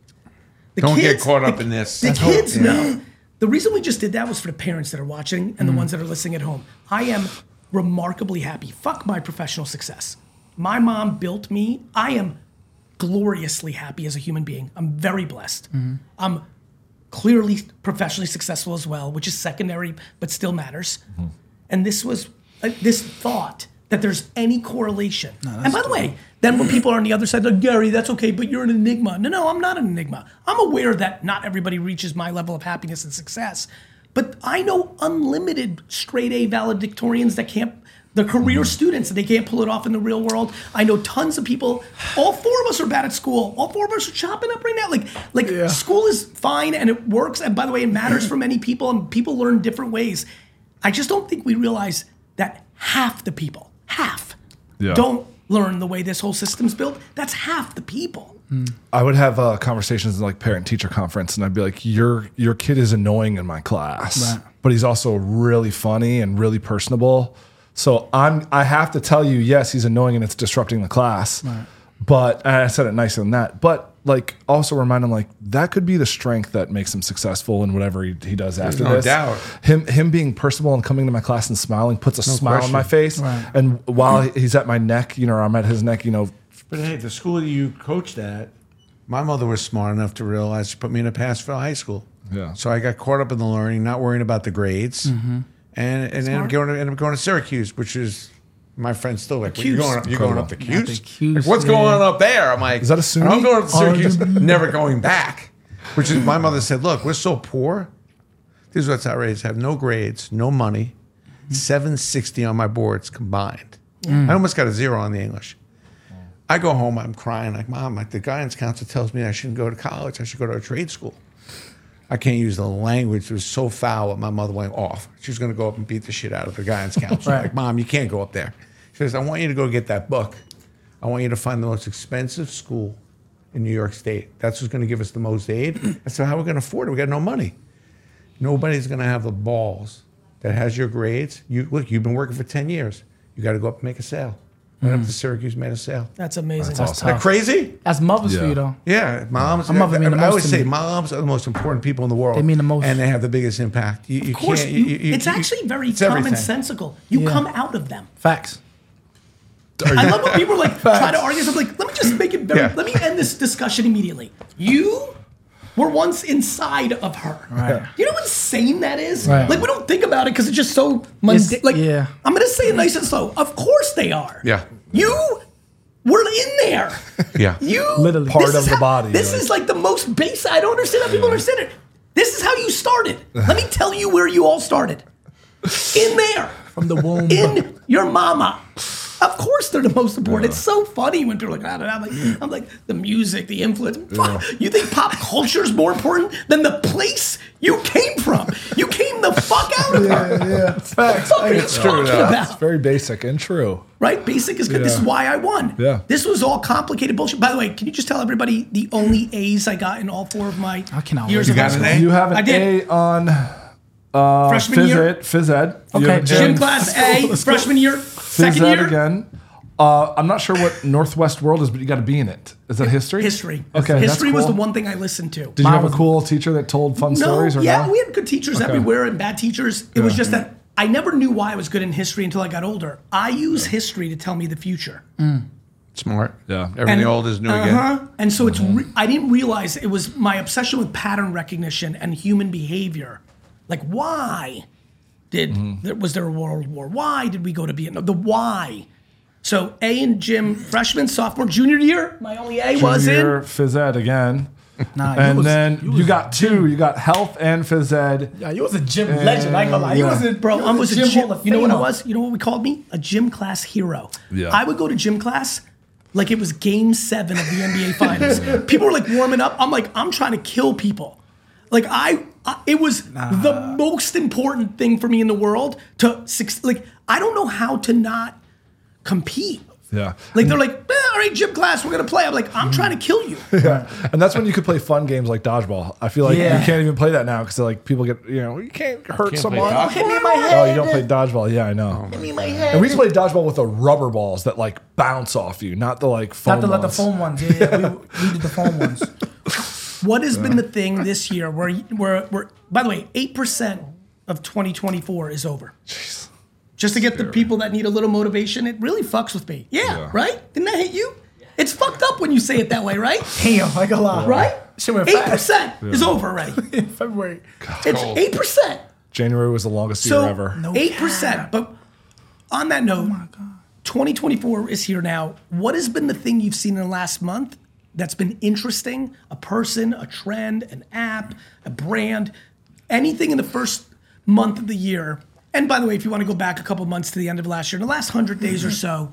[SPEAKER 1] The
[SPEAKER 3] Don't get caught up in this.
[SPEAKER 1] The
[SPEAKER 3] That's
[SPEAKER 1] kids
[SPEAKER 3] hope. Yeah.
[SPEAKER 1] know. The reason we just did that was for the parents that are watching and the ones that are listening at home. I am remarkably happy. Fuck my professional success. My mom built me. I am gloriously happy as a human being. I'm very blessed. I'm clearly professionally successful as well, which is secondary but still matters. And this was uh, this thought that there's any correlation. And by the way, then when people are on the other side, like, Gary, that's okay, but you're an enigma. No, no, I'm not an enigma. I'm aware that not everybody reaches my level of happiness and success. But I know unlimited straight A valedictorians that can't, the career students, and they can't pull it off in the real world. I know tons of people. All four of us are bad at school. All four of us are chopping up right now. Like, like school is fine and it works. And by the way, it matters for many people and people learn different ways. I just don't think we realize that half the people, half,
[SPEAKER 2] Yeah.
[SPEAKER 1] don't learn the way this whole system's built. That's half the people.
[SPEAKER 2] I would have uh, conversations in like parent teacher conference, and I'd be like, "Your your kid is annoying in my class,
[SPEAKER 4] Right.
[SPEAKER 2] but he's also really funny and really personable. So I'm I have to tell you, yes, he's annoying and it's disrupting the class. But and I said it nicer than that. But like also remind him like that could be the strength that makes him successful in whatever he, he does after
[SPEAKER 3] no
[SPEAKER 2] this.
[SPEAKER 3] doubt.
[SPEAKER 2] Him him being personable and coming to my class and smiling puts a smile
[SPEAKER 3] question.
[SPEAKER 2] on my face.
[SPEAKER 4] Right.
[SPEAKER 2] And while he's at my neck, you know, or I'm at his neck, you know.
[SPEAKER 3] But hey, the school you coached at, my mother was smart enough to realize she put me in a Passville high school.
[SPEAKER 2] Yeah.
[SPEAKER 3] So I got caught up in the learning, not worrying about the grades, and and ended up going to, ended up going to Syracuse, which is my friend's still like, "What, you're
[SPEAKER 1] Cuse.
[SPEAKER 3] going up, you're going up the
[SPEAKER 4] Incredible.
[SPEAKER 3] Cuse?
[SPEAKER 4] Yeah, the Cuse,
[SPEAKER 3] Like, what's
[SPEAKER 4] yeah.
[SPEAKER 3] going on up there?" I'm like,
[SPEAKER 2] Is that a SUNY?
[SPEAKER 3] I'm going up to Syracuse,
[SPEAKER 4] Oh,
[SPEAKER 3] never going back. Which is my mother said, "Look, we're so poor. This is what's outrageous. I have no grades, no money, seven sixty on my boards combined. I almost got a zero on the English." I go home, I'm crying like, "Mom, like the guidance counselor tells me I shouldn't go to college. I should go to a trade school." I can't use the language. It was so foul that my mother went off. She was going to go up and beat the shit out of the guidance counselor.
[SPEAKER 4] Right.
[SPEAKER 3] Like, Mom, you can't go up there. She says, I want you to go get that book. I want you to find the most expensive school in New York State. That's what's going to give us the most aid. I said, how are we going to afford it? We got no money. Nobody's going to have the balls that has your grades. You look, you've been working for ten years. You got to go up and make a sale. Went up to Syracuse, made a sale.
[SPEAKER 1] That's amazing.
[SPEAKER 4] That's
[SPEAKER 3] Isn't that
[SPEAKER 4] tough.
[SPEAKER 3] crazy?
[SPEAKER 4] That's mothers
[SPEAKER 2] Yeah.
[SPEAKER 4] for you though.
[SPEAKER 3] Yeah, moms.
[SPEAKER 4] My mother mean the
[SPEAKER 3] I
[SPEAKER 4] most
[SPEAKER 3] always
[SPEAKER 4] to
[SPEAKER 3] say
[SPEAKER 4] me.
[SPEAKER 3] moms are the most important people in the world.
[SPEAKER 4] They mean the most.
[SPEAKER 3] and they have the biggest impact. You, you
[SPEAKER 1] Of course,
[SPEAKER 3] can't.
[SPEAKER 1] you,
[SPEAKER 3] you- you-
[SPEAKER 1] it's
[SPEAKER 3] you-
[SPEAKER 1] actually very
[SPEAKER 3] it's everything.
[SPEAKER 1] commonsensical. You
[SPEAKER 4] Yeah.
[SPEAKER 1] come out of them.
[SPEAKER 4] Facts.
[SPEAKER 1] I love when people like try to argue something. Like, let me just make it very.
[SPEAKER 3] Yeah.
[SPEAKER 1] Let me end this discussion immediately. You were once inside of her.
[SPEAKER 4] Right.
[SPEAKER 1] You know how insane that is?
[SPEAKER 4] Right.
[SPEAKER 1] Like we don't think about it because it's just so
[SPEAKER 4] It's-
[SPEAKER 1] mundane. Like
[SPEAKER 4] yeah.
[SPEAKER 1] I'm gonna say it nice and slow. Of course they are.
[SPEAKER 3] Yeah.
[SPEAKER 1] You were in there.
[SPEAKER 3] Yeah.
[SPEAKER 1] You
[SPEAKER 4] Literally.
[SPEAKER 2] Part
[SPEAKER 1] this
[SPEAKER 2] of
[SPEAKER 1] is
[SPEAKER 2] the
[SPEAKER 1] how-
[SPEAKER 2] body,
[SPEAKER 1] This
[SPEAKER 2] like-
[SPEAKER 1] is like the most basic. I don't understand how people understand it. This is how you started. Let me tell you where you all started. In there.
[SPEAKER 4] From the womb.
[SPEAKER 1] In your mama. Of course they're the most important. It's so funny when people are like, I don't know. I'm like, I'm like the music, the influence. Fuck, you think pop culture is more important than the place you came from? You came the fuck out of her.
[SPEAKER 2] Yeah.
[SPEAKER 1] What the fuck are you
[SPEAKER 3] It's true,
[SPEAKER 1] talking
[SPEAKER 3] though.
[SPEAKER 1] about?
[SPEAKER 2] It's very basic and true.
[SPEAKER 1] Right? Basic is good. This is
[SPEAKER 2] Yeah.
[SPEAKER 1] why I won.
[SPEAKER 2] Yeah.
[SPEAKER 1] This was all complicated bullshit. By the way, can you just tell everybody the only A's I got in all four of my
[SPEAKER 4] I cannot
[SPEAKER 1] years
[SPEAKER 4] wait.
[SPEAKER 1] of
[SPEAKER 3] You
[SPEAKER 1] high
[SPEAKER 3] got an
[SPEAKER 1] school?
[SPEAKER 3] A?
[SPEAKER 2] You have an
[SPEAKER 1] I did.
[SPEAKER 2] A on uh,
[SPEAKER 1] Freshman
[SPEAKER 2] phys
[SPEAKER 1] year?
[SPEAKER 2] ed. Phys ed. You
[SPEAKER 4] Okay,
[SPEAKER 2] have a
[SPEAKER 1] Gym
[SPEAKER 2] in
[SPEAKER 1] class A, freshman year,
[SPEAKER 2] Phys
[SPEAKER 1] second
[SPEAKER 2] ed
[SPEAKER 1] year.
[SPEAKER 2] again. Uh, I'm not sure what Northwest World is, but you got to be in it. Is that history?
[SPEAKER 1] History.
[SPEAKER 2] Okay,
[SPEAKER 1] History
[SPEAKER 2] that's
[SPEAKER 1] was the
[SPEAKER 2] cool.
[SPEAKER 1] one thing I listened to.
[SPEAKER 2] Did you
[SPEAKER 4] Mine
[SPEAKER 2] have a
[SPEAKER 4] was-
[SPEAKER 2] cool teacher that told fun
[SPEAKER 1] No,
[SPEAKER 2] stories or
[SPEAKER 1] yeah,
[SPEAKER 2] no?
[SPEAKER 1] we had good teachers
[SPEAKER 2] Okay.
[SPEAKER 1] everywhere and bad teachers. It was
[SPEAKER 2] Yeah.
[SPEAKER 1] just that I never knew why I was good in history until I got older. I use history to tell me the future.
[SPEAKER 3] Smart.
[SPEAKER 2] Yeah.
[SPEAKER 3] Everything old is new again.
[SPEAKER 1] Uh-huh. And so it's re- I didn't realize it was my obsession with pattern recognition and human behavior. Like why did there, was there a world war? Why did we go to Vietnam? The why. So A in gym, freshman, sophomore, junior year. My only A was
[SPEAKER 2] Junior
[SPEAKER 1] in.
[SPEAKER 2] phys ed again.
[SPEAKER 4] Nah, you
[SPEAKER 2] And
[SPEAKER 4] was-
[SPEAKER 2] then
[SPEAKER 4] you
[SPEAKER 2] you,
[SPEAKER 4] was
[SPEAKER 2] got two. You got health and phys ed.
[SPEAKER 4] Yeah, you was a gym legend. I ain't gonna lie. You
[SPEAKER 2] yeah.
[SPEAKER 4] was a
[SPEAKER 1] Bro,
[SPEAKER 4] you
[SPEAKER 1] I was a
[SPEAKER 4] Hall
[SPEAKER 1] gym.
[SPEAKER 4] of
[SPEAKER 1] You know what I
[SPEAKER 4] Famer.
[SPEAKER 1] was? You know what we called me? A gym class hero.
[SPEAKER 2] Yeah.
[SPEAKER 1] I would go to gym class like it was game seven of the N B A Finals. People were like warming up. I'm like, I'm trying to kill people. Like I, I it was the most important thing for me in the world to suc- like. I don't know how to not compete.
[SPEAKER 2] Yeah.
[SPEAKER 1] Like they're like, eh, all right, gym class, we're gonna play. I'm like, I'm trying to kill you.
[SPEAKER 2] Yeah. And that's when you could play fun games like dodgeball. I feel like
[SPEAKER 4] Yeah.
[SPEAKER 2] you can't even play that now because like people get, you know, you can't hurt
[SPEAKER 3] Can't
[SPEAKER 2] someone.
[SPEAKER 3] play dodgeball?
[SPEAKER 1] Hit me in my head.
[SPEAKER 2] Oh, you don't play dodgeball? Yeah, I know.
[SPEAKER 1] Hit me in my head.
[SPEAKER 2] And we used to play dodgeball with the rubber balls that like bounce off you, not the like foam
[SPEAKER 4] Not to let the
[SPEAKER 2] ones.
[SPEAKER 4] foam ones. Yeah, yeah. We, we did the foam ones.
[SPEAKER 1] What has been the thing this year where, where, where by the way, eight percent of twenty twenty-four is over?
[SPEAKER 2] Jeez.
[SPEAKER 1] Just to get the people that need a little motivation, it really fucks with me. Yeah,
[SPEAKER 2] Yeah.
[SPEAKER 1] right? Didn't that hit you? It's fucked up when you say it that way, right?
[SPEAKER 4] Damn, I ain't gonna lie.
[SPEAKER 1] Right?
[SPEAKER 4] Shit went
[SPEAKER 1] Eight
[SPEAKER 4] fast.
[SPEAKER 1] percent is over already.
[SPEAKER 4] In February.
[SPEAKER 1] It's
[SPEAKER 3] cold.
[SPEAKER 1] eight percent.
[SPEAKER 2] January was the longest
[SPEAKER 1] So
[SPEAKER 2] year ever.
[SPEAKER 4] No
[SPEAKER 1] eight
[SPEAKER 4] cap.
[SPEAKER 1] percent. But on that note, twenty twenty-four is here now. What has been the thing you've seen in the last month that's been interesting? A person, a trend, an app, a brand, anything in the first month of the year. And by the way, if you want to go back a couple months to the end of last year, in the last hundred days or so,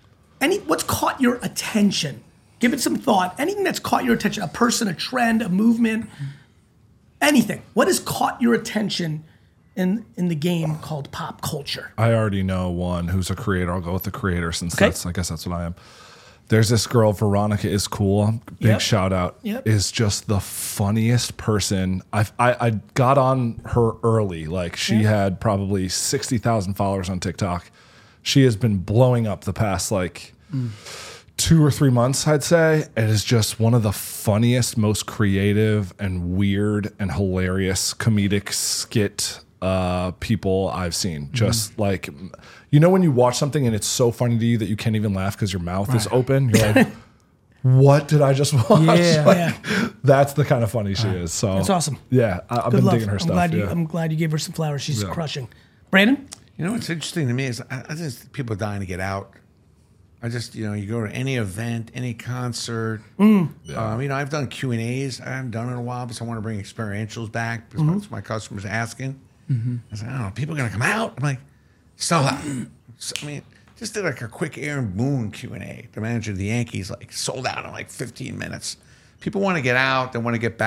[SPEAKER 1] any what's caught your attention? Give it some thought. Anything that's caught your attention, a person, a trend, a movement, anything. What has caught your attention in in the game called pop culture?
[SPEAKER 2] I already know one who's a creator. I'll go with the creator since
[SPEAKER 1] Okay.
[SPEAKER 2] that's, I guess that's what I am. There's this girl, Veronica is cool. Big
[SPEAKER 1] Yep.
[SPEAKER 2] shout out.
[SPEAKER 1] Yep.
[SPEAKER 2] Is just the funniest person. I I I got on her early. Like she had probably sixty thousand followers on TikTok. She has been blowing up the past like two or three months, I'd say. It is just one of the funniest, most creative and weird and hilarious comedic skit uh, people I've seen. Just like, you know, when you watch something and it's so funny to you that you can't even laugh because your mouth is open, you're like, what did I just watch?
[SPEAKER 4] Yeah.
[SPEAKER 2] Like,
[SPEAKER 1] Yeah.
[SPEAKER 2] That's the kind of funny she is. So
[SPEAKER 1] That's awesome.
[SPEAKER 2] Yeah, I, I've
[SPEAKER 1] Good
[SPEAKER 2] been
[SPEAKER 1] love.
[SPEAKER 2] digging her
[SPEAKER 1] I'm
[SPEAKER 2] stuff.
[SPEAKER 1] glad you.
[SPEAKER 2] yeah.
[SPEAKER 1] I'm glad you gave her some flowers. She's
[SPEAKER 2] Yeah.
[SPEAKER 1] crushing. Brandon,
[SPEAKER 3] You know what's interesting to me is I, I just people are dying to get out. I just you know you go to any event, any concert. Um, you know I've done Q and A's. I haven't done it in a while because I want to bring experientials back because that's what my customers asking. I said, I don't know, people are gonna come out. I'm like, so, so I mean, just did like a quick Aaron Boone Q and A. The manager of the Yankees like sold out in like fifteen minutes. People want to get out. They want to get back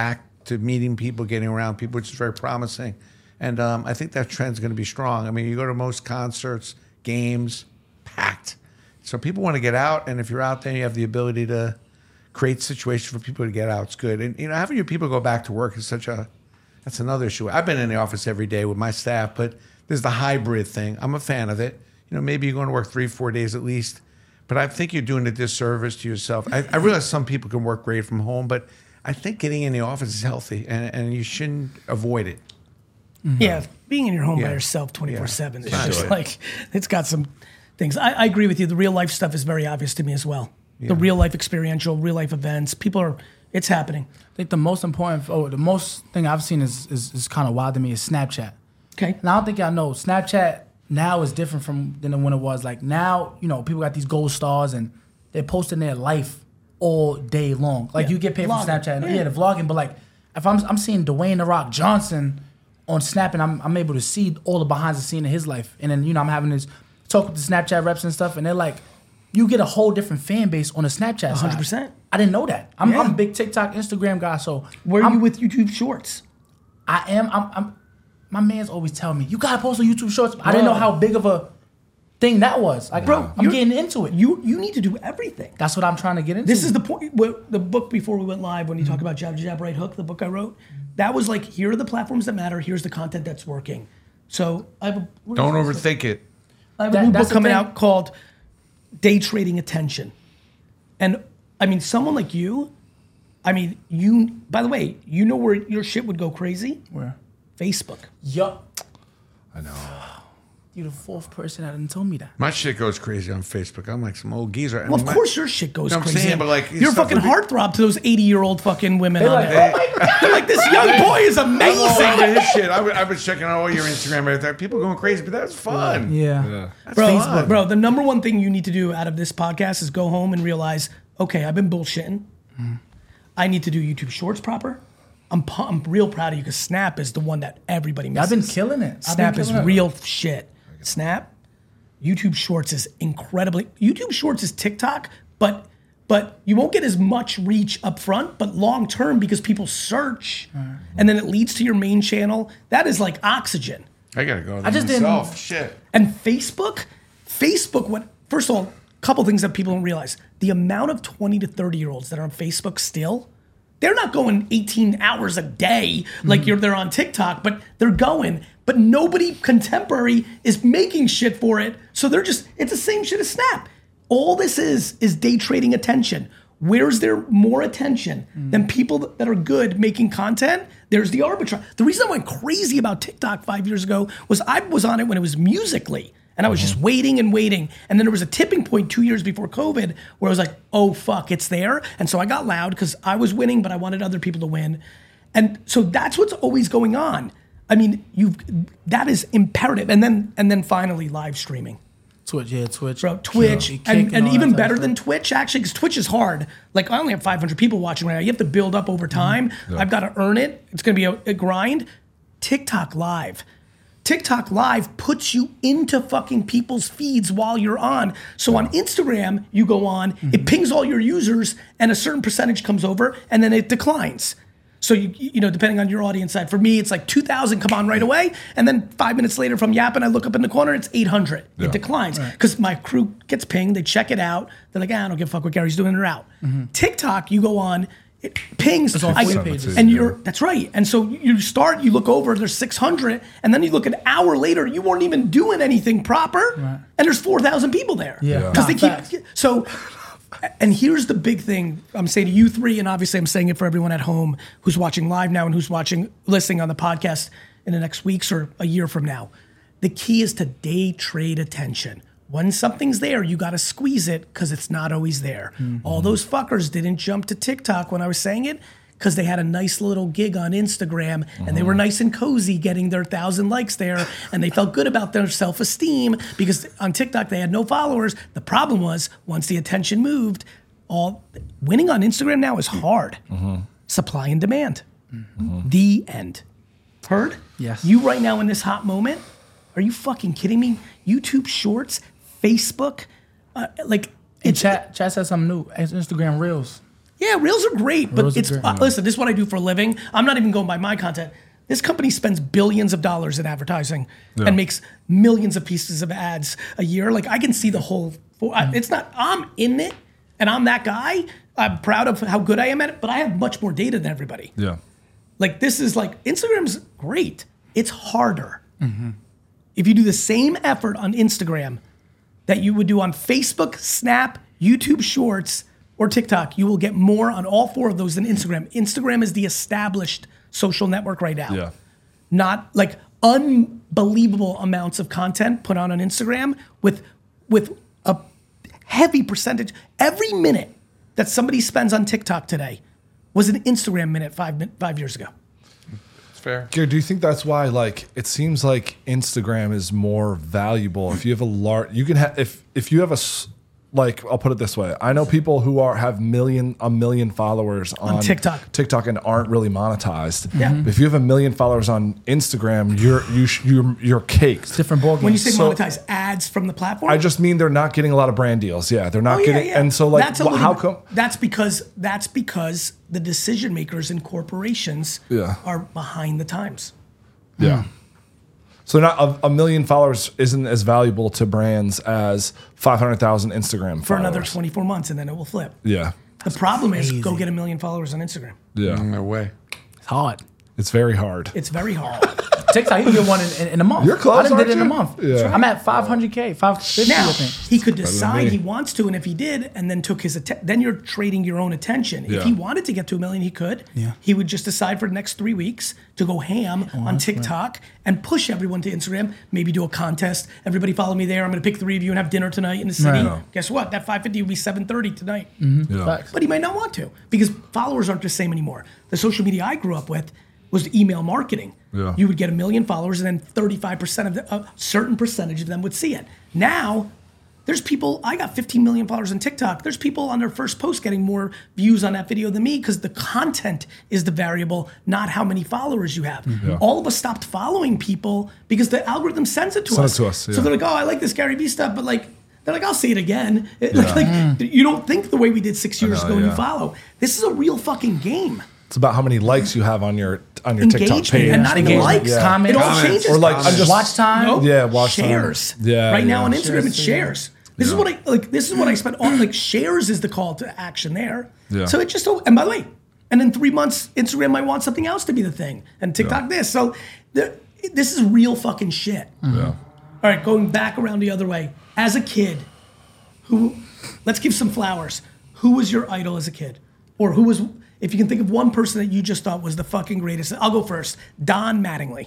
[SPEAKER 3] to meeting people, getting around people, which is very promising. And um, I think that trend's going to be strong. I mean, you go to most concerts, games, packed. So people want to get out, and if you're out there, you have the ability to create situations for people to get out. It's good. And you know, having your people go back to work is such a that's another issue. I've been in the office every day with my staff, but there's the hybrid thing. I'm a fan of it. You know, maybe you're going to work three, four days at least, but I think you're doing a disservice to yourself. I, I realize some people can work great from home, but I think getting in the office is healthy, and, and you shouldn't avoid it.
[SPEAKER 1] Mm-hmm. Yeah, being in your home
[SPEAKER 3] Yeah.
[SPEAKER 1] by yourself twenty-four seven is
[SPEAKER 3] Yeah.
[SPEAKER 1] just
[SPEAKER 3] Right.
[SPEAKER 1] like, it's got some things. I, I agree with you. The real life stuff is very obvious to me as well. The
[SPEAKER 3] Yeah.
[SPEAKER 1] real life experiential, real life events. People are, it's happening.
[SPEAKER 4] I think the most important, oh, the most thing I've seen is is, is kind of wild to me is Snapchat.
[SPEAKER 1] Okay.
[SPEAKER 4] And I don't think y'all know Snapchat now is different from than when it was. Like now, you know, people got these gold stars and they're posting their life all day long. Like
[SPEAKER 1] Yeah.
[SPEAKER 4] you get paid
[SPEAKER 1] Vlogging.
[SPEAKER 4] for Snapchat, and,
[SPEAKER 1] Yeah.
[SPEAKER 4] yeah, the vlogging. But like, if I'm I'm seeing Dwayne the Rock Johnson on Snap, and I'm I'm able to see all the behind the scene of his life, and then you know I'm having this talk with the Snapchat reps and stuff, and they're like, you get a whole different fan base on the Snapchat side.
[SPEAKER 1] one hundred percent.
[SPEAKER 4] I didn't know that. I'm,
[SPEAKER 1] Yeah.
[SPEAKER 4] I'm a big TikTok, Instagram guy, so
[SPEAKER 1] Where are
[SPEAKER 4] I'm,
[SPEAKER 1] you with YouTube Shorts?
[SPEAKER 4] I am. I'm, I'm. My man's always telling me you gotta post on YouTube Shorts. I didn't know how big of a thing that was. Like,
[SPEAKER 1] Bro,
[SPEAKER 4] I'm
[SPEAKER 1] you're-
[SPEAKER 4] getting into it.
[SPEAKER 1] You you need to do everything.
[SPEAKER 4] That's what I'm trying to get into.
[SPEAKER 1] This is the point. What, the book before we went live, when you talk about jab, jab, right hook, the book I wrote, that was like, here are the platforms that matter. Here's the content that's working. So I have a what
[SPEAKER 3] Don't
[SPEAKER 1] is this?
[SPEAKER 3] overthink it.
[SPEAKER 1] I have
[SPEAKER 4] That-
[SPEAKER 1] a new
[SPEAKER 4] that's
[SPEAKER 1] book
[SPEAKER 4] the
[SPEAKER 1] coming
[SPEAKER 4] thing.
[SPEAKER 1] out called Day Trading Attention. And I mean, someone like you, I mean, you, by the way, you know where your shit would go crazy?
[SPEAKER 4] Where?
[SPEAKER 1] Facebook.
[SPEAKER 4] Yup.
[SPEAKER 2] I know.
[SPEAKER 4] You the fourth person that didn't tell me that.
[SPEAKER 3] My shit goes crazy on Facebook. I'm like some old geezer.
[SPEAKER 1] Well, of
[SPEAKER 3] My-
[SPEAKER 1] course your shit goes
[SPEAKER 3] No, I'm
[SPEAKER 1] crazy.
[SPEAKER 3] saying, but, like,
[SPEAKER 1] you're a
[SPEAKER 3] stuff
[SPEAKER 1] fucking
[SPEAKER 3] would be-
[SPEAKER 1] heartthrob to those eighty-year-old fucking women on
[SPEAKER 4] like,
[SPEAKER 1] there.
[SPEAKER 3] Hey,
[SPEAKER 1] They're like, this young boy is
[SPEAKER 3] I'm all
[SPEAKER 1] amazing.
[SPEAKER 3] over his shit. I, was- I was checking out all your Instagram right there. People going crazy, but that's fun.
[SPEAKER 4] Yeah.
[SPEAKER 2] Yeah.
[SPEAKER 3] That's
[SPEAKER 1] Bro,
[SPEAKER 3] fun.
[SPEAKER 1] bro, the number one thing you need to do out of this podcast is go home and realize, okay, I've been bullshitting. I need to do YouTube Shorts proper. I'm pu- I'm real proud of you because Snap is the one that everybody misses.
[SPEAKER 4] I've been killing it. I've
[SPEAKER 1] Snap
[SPEAKER 4] been
[SPEAKER 1] is
[SPEAKER 4] killing it.
[SPEAKER 1] real shit. Snap, YouTube Shorts is incredibly. YouTube Shorts is TikTok, but but you won't get as much reach up front, but long term because people search, and then it leads to your main channel. That is like oxygen.
[SPEAKER 3] I gotta go.
[SPEAKER 4] I just didn't-
[SPEAKER 3] myself. Shit.
[SPEAKER 1] And Facebook, Facebook, what, first of all, a couple things that people don't realize. The amount of twenty to thirty year olds that are on Facebook still, they're not going eighteen hours a day like you're they're on TikTok, but they're going. But nobody contemporary is making shit for it. So they're just, it's the same shit as Snap. All this is, is day trading attention. Where's there more attention than people that that are good making content? There's the arbitrage. The reason I went crazy about TikTok five years ago was I was on it when it was Musical.ly. And I was just waiting and waiting. And then there was a tipping point two years before COVID where I was like, oh, fuck, it's there. And so I got loud because I was winning, but I wanted other people to win. And so that's what's always going on. I mean, you've that is imperative. And then and then finally live streaming.
[SPEAKER 4] Twitch, yeah, Twitch.
[SPEAKER 1] Bro, Twitch,
[SPEAKER 4] Kick,
[SPEAKER 1] and,
[SPEAKER 4] kick
[SPEAKER 1] and
[SPEAKER 4] all
[SPEAKER 1] even
[SPEAKER 4] that type
[SPEAKER 1] better
[SPEAKER 4] of
[SPEAKER 1] than
[SPEAKER 4] stuff.
[SPEAKER 1] Twitch, actually, because Twitch is hard. Like, I only have five hundred people watching right now. You have to build up over time. I've got to earn it. It's going to be a, a grind. TikTok Live. TikTok Live puts you into fucking people's feeds while you're on. So on Instagram, you go on, it pings all your users, and a certain percentage comes over, and then it declines. So, you you know, depending on your audience side, for me, it's like two thousand come on right away. And then five minutes later from yapping, I look up in the corner, it's eight hundred.
[SPEAKER 2] Yeah.
[SPEAKER 1] It declines because my crew gets pinged. They check it out. They're like, ah, I don't give a fuck what Gary's doing. They're out. TikTok, you go on, it pings.
[SPEAKER 4] It's on
[SPEAKER 1] I-
[SPEAKER 4] for your pages.
[SPEAKER 1] and you're, that's right. And so you start, you look over, there's six hundred. And then you look an hour later, you weren't even doing anything proper. And there's four thousand people there.
[SPEAKER 4] Yeah.
[SPEAKER 1] Because they
[SPEAKER 4] Nah,
[SPEAKER 1] keep, so, and here's the big thing I'm saying to you three, and obviously I'm saying it for everyone at home who's watching live now and who's watching, listening on the podcast in the next weeks or a year from now. The key is to day trade attention. When something's there, you got to squeeze it because it's not always there. All those fuckers didn't jump to TikTok when I was saying it because they had a nice little gig on Instagram and they were nice and cozy getting their thousand likes there and they felt good about their self-esteem because on TikTok they had no followers. The problem was once the attention moved, all winning on Instagram now is hard. Supply and demand. The end. Heard?
[SPEAKER 4] Yes.
[SPEAKER 1] You right now in this hot moment, are you fucking kidding me? YouTube Shorts, Facebook, uh, like
[SPEAKER 4] And
[SPEAKER 1] it's
[SPEAKER 4] chat, chat said something new. It's Instagram Reels.
[SPEAKER 1] Yeah, Reels are great, but
[SPEAKER 4] Reels are
[SPEAKER 1] it's
[SPEAKER 4] great.
[SPEAKER 1] uh, listen. This is what I do for a living. I'm not even going by my content. This company spends billions of dollars in advertising
[SPEAKER 2] Yeah.
[SPEAKER 1] and makes millions of pieces of ads a year. Like I can see the whole. For, I, it's not. I'm in it, and I'm that guy. I'm proud of how good I am at it, but I have much more data than everybody.
[SPEAKER 2] Yeah.
[SPEAKER 1] Like this is like Instagram's great. It's harder. If you do the same effort on Instagram that you would do on Facebook, Snap, YouTube Shorts, or TikTok, you will get more on all four of those than Instagram. Instagram is the established social network right now.
[SPEAKER 2] Yeah.
[SPEAKER 1] Not like unbelievable amounts of content put on on Instagram with with a heavy percentage. Every minute that somebody spends on TikTok today was an Instagram minute five min- five years ago.
[SPEAKER 3] It's fair.
[SPEAKER 2] Gary, do you think that's why, like, it seems like Instagram is more valuable if you have a large, you can have, if, if you have a, s- like, I'll put it this way. I know people who are, have million, a million followers on,
[SPEAKER 1] On TikTok.
[SPEAKER 2] TikTok and aren't really monetized.
[SPEAKER 1] Yeah.
[SPEAKER 2] If you have a million followers on Instagram, you're, you sh, you're, you're caked.
[SPEAKER 4] Different ballgame.
[SPEAKER 1] When you say
[SPEAKER 2] So-
[SPEAKER 1] monetize ads from the platform,
[SPEAKER 2] I just mean they're not getting a lot of brand deals. Yeah. They're not
[SPEAKER 1] Oh, yeah,
[SPEAKER 2] getting,
[SPEAKER 1] yeah.
[SPEAKER 2] and so like,
[SPEAKER 1] That's a
[SPEAKER 2] wh-
[SPEAKER 1] little
[SPEAKER 2] how
[SPEAKER 1] bit-
[SPEAKER 2] come?
[SPEAKER 1] That's because that's because the decision makers in corporations
[SPEAKER 2] Yeah.
[SPEAKER 1] are behind the times.
[SPEAKER 2] Yeah. So not a, a million followers isn't as valuable to brands as five hundred thousand Instagram
[SPEAKER 1] For another
[SPEAKER 2] followers.
[SPEAKER 1] twenty-four months, and then it will flip.
[SPEAKER 2] Yeah.
[SPEAKER 1] The problem is go get a million followers on Instagram.
[SPEAKER 2] Yeah.
[SPEAKER 3] No way.
[SPEAKER 4] It's hard.
[SPEAKER 2] It's very hard.
[SPEAKER 1] It's very hard.
[SPEAKER 4] TikTok, you can get one in, in, in a month.
[SPEAKER 2] You're close,
[SPEAKER 4] I done did it in a
[SPEAKER 2] aren't
[SPEAKER 4] month.
[SPEAKER 2] you? Yeah.
[SPEAKER 4] I'm at five hundred K, five fifty,
[SPEAKER 1] Now
[SPEAKER 4] I think.
[SPEAKER 1] he could decide
[SPEAKER 2] me.
[SPEAKER 1] he wants to, and if he did, and then took his atten- then you're trading your own attention.
[SPEAKER 2] Yeah.
[SPEAKER 1] If he wanted to get to a million, he could.
[SPEAKER 4] Yeah.
[SPEAKER 1] He would just decide for the next three weeks to go ham on TikTok and push everyone to Instagram. Maybe do a contest. Everybody follow me there. I'm going to pick three of you and have dinner tonight in the city.
[SPEAKER 4] Right. Yeah.
[SPEAKER 1] Guess what? That five fifty will be seven thirty tonight.
[SPEAKER 2] Yeah.
[SPEAKER 4] Facts.
[SPEAKER 1] But he might not want to because followers aren't the same anymore. The social media I grew up with was email marketing.
[SPEAKER 2] Yeah.
[SPEAKER 1] You would get a million followers and then thirty-five percent of the, a certain percentage of them would see it. Now, there's people, I got fifteen million followers on TikTok. There's people on their first post getting more views on that video than me because the content is the variable, not how many followers you have.
[SPEAKER 2] Yeah.
[SPEAKER 1] All of us stopped following people because the algorithm sends it to
[SPEAKER 2] Send it
[SPEAKER 1] us.
[SPEAKER 2] to us,
[SPEAKER 1] So
[SPEAKER 2] yeah.
[SPEAKER 1] they're like, oh, I like this Gary Vee stuff, but like, they're like, I'll see it again. It- like, like, you don't think the way we did six years
[SPEAKER 2] know,
[SPEAKER 1] ago when
[SPEAKER 2] yeah.
[SPEAKER 1] you follow. This is a real fucking game.
[SPEAKER 2] It's about how many likes you have on your on your TikTok
[SPEAKER 1] Engagement
[SPEAKER 2] page.
[SPEAKER 1] and not even
[SPEAKER 4] Engagement.
[SPEAKER 1] likes.
[SPEAKER 2] Yeah.
[SPEAKER 4] Comments.
[SPEAKER 1] It all
[SPEAKER 3] Comments.
[SPEAKER 1] changes.
[SPEAKER 2] Or like, I'm just-
[SPEAKER 4] Watch time.
[SPEAKER 1] Nope.
[SPEAKER 2] Yeah, watch time.
[SPEAKER 1] shares.
[SPEAKER 2] Yeah,
[SPEAKER 1] right now
[SPEAKER 2] yeah.
[SPEAKER 1] on Instagram,
[SPEAKER 4] Shares,
[SPEAKER 1] it's
[SPEAKER 4] yeah.
[SPEAKER 1] shares. This is what I like. This is what I spent on. Like shares is the call to action there.
[SPEAKER 2] Yeah.
[SPEAKER 1] So it just. And by the way, and in three months, Instagram might want something else to be the thing, and TikTok this. So there, this is real fucking shit.
[SPEAKER 2] Yeah.
[SPEAKER 1] All right, going back around the other way. As a kid, who, let's give some flowers. Who was your idol as a kid? Or who was, if you can think of one person that you just thought was the fucking greatest. I'll go first. Don Mattingly.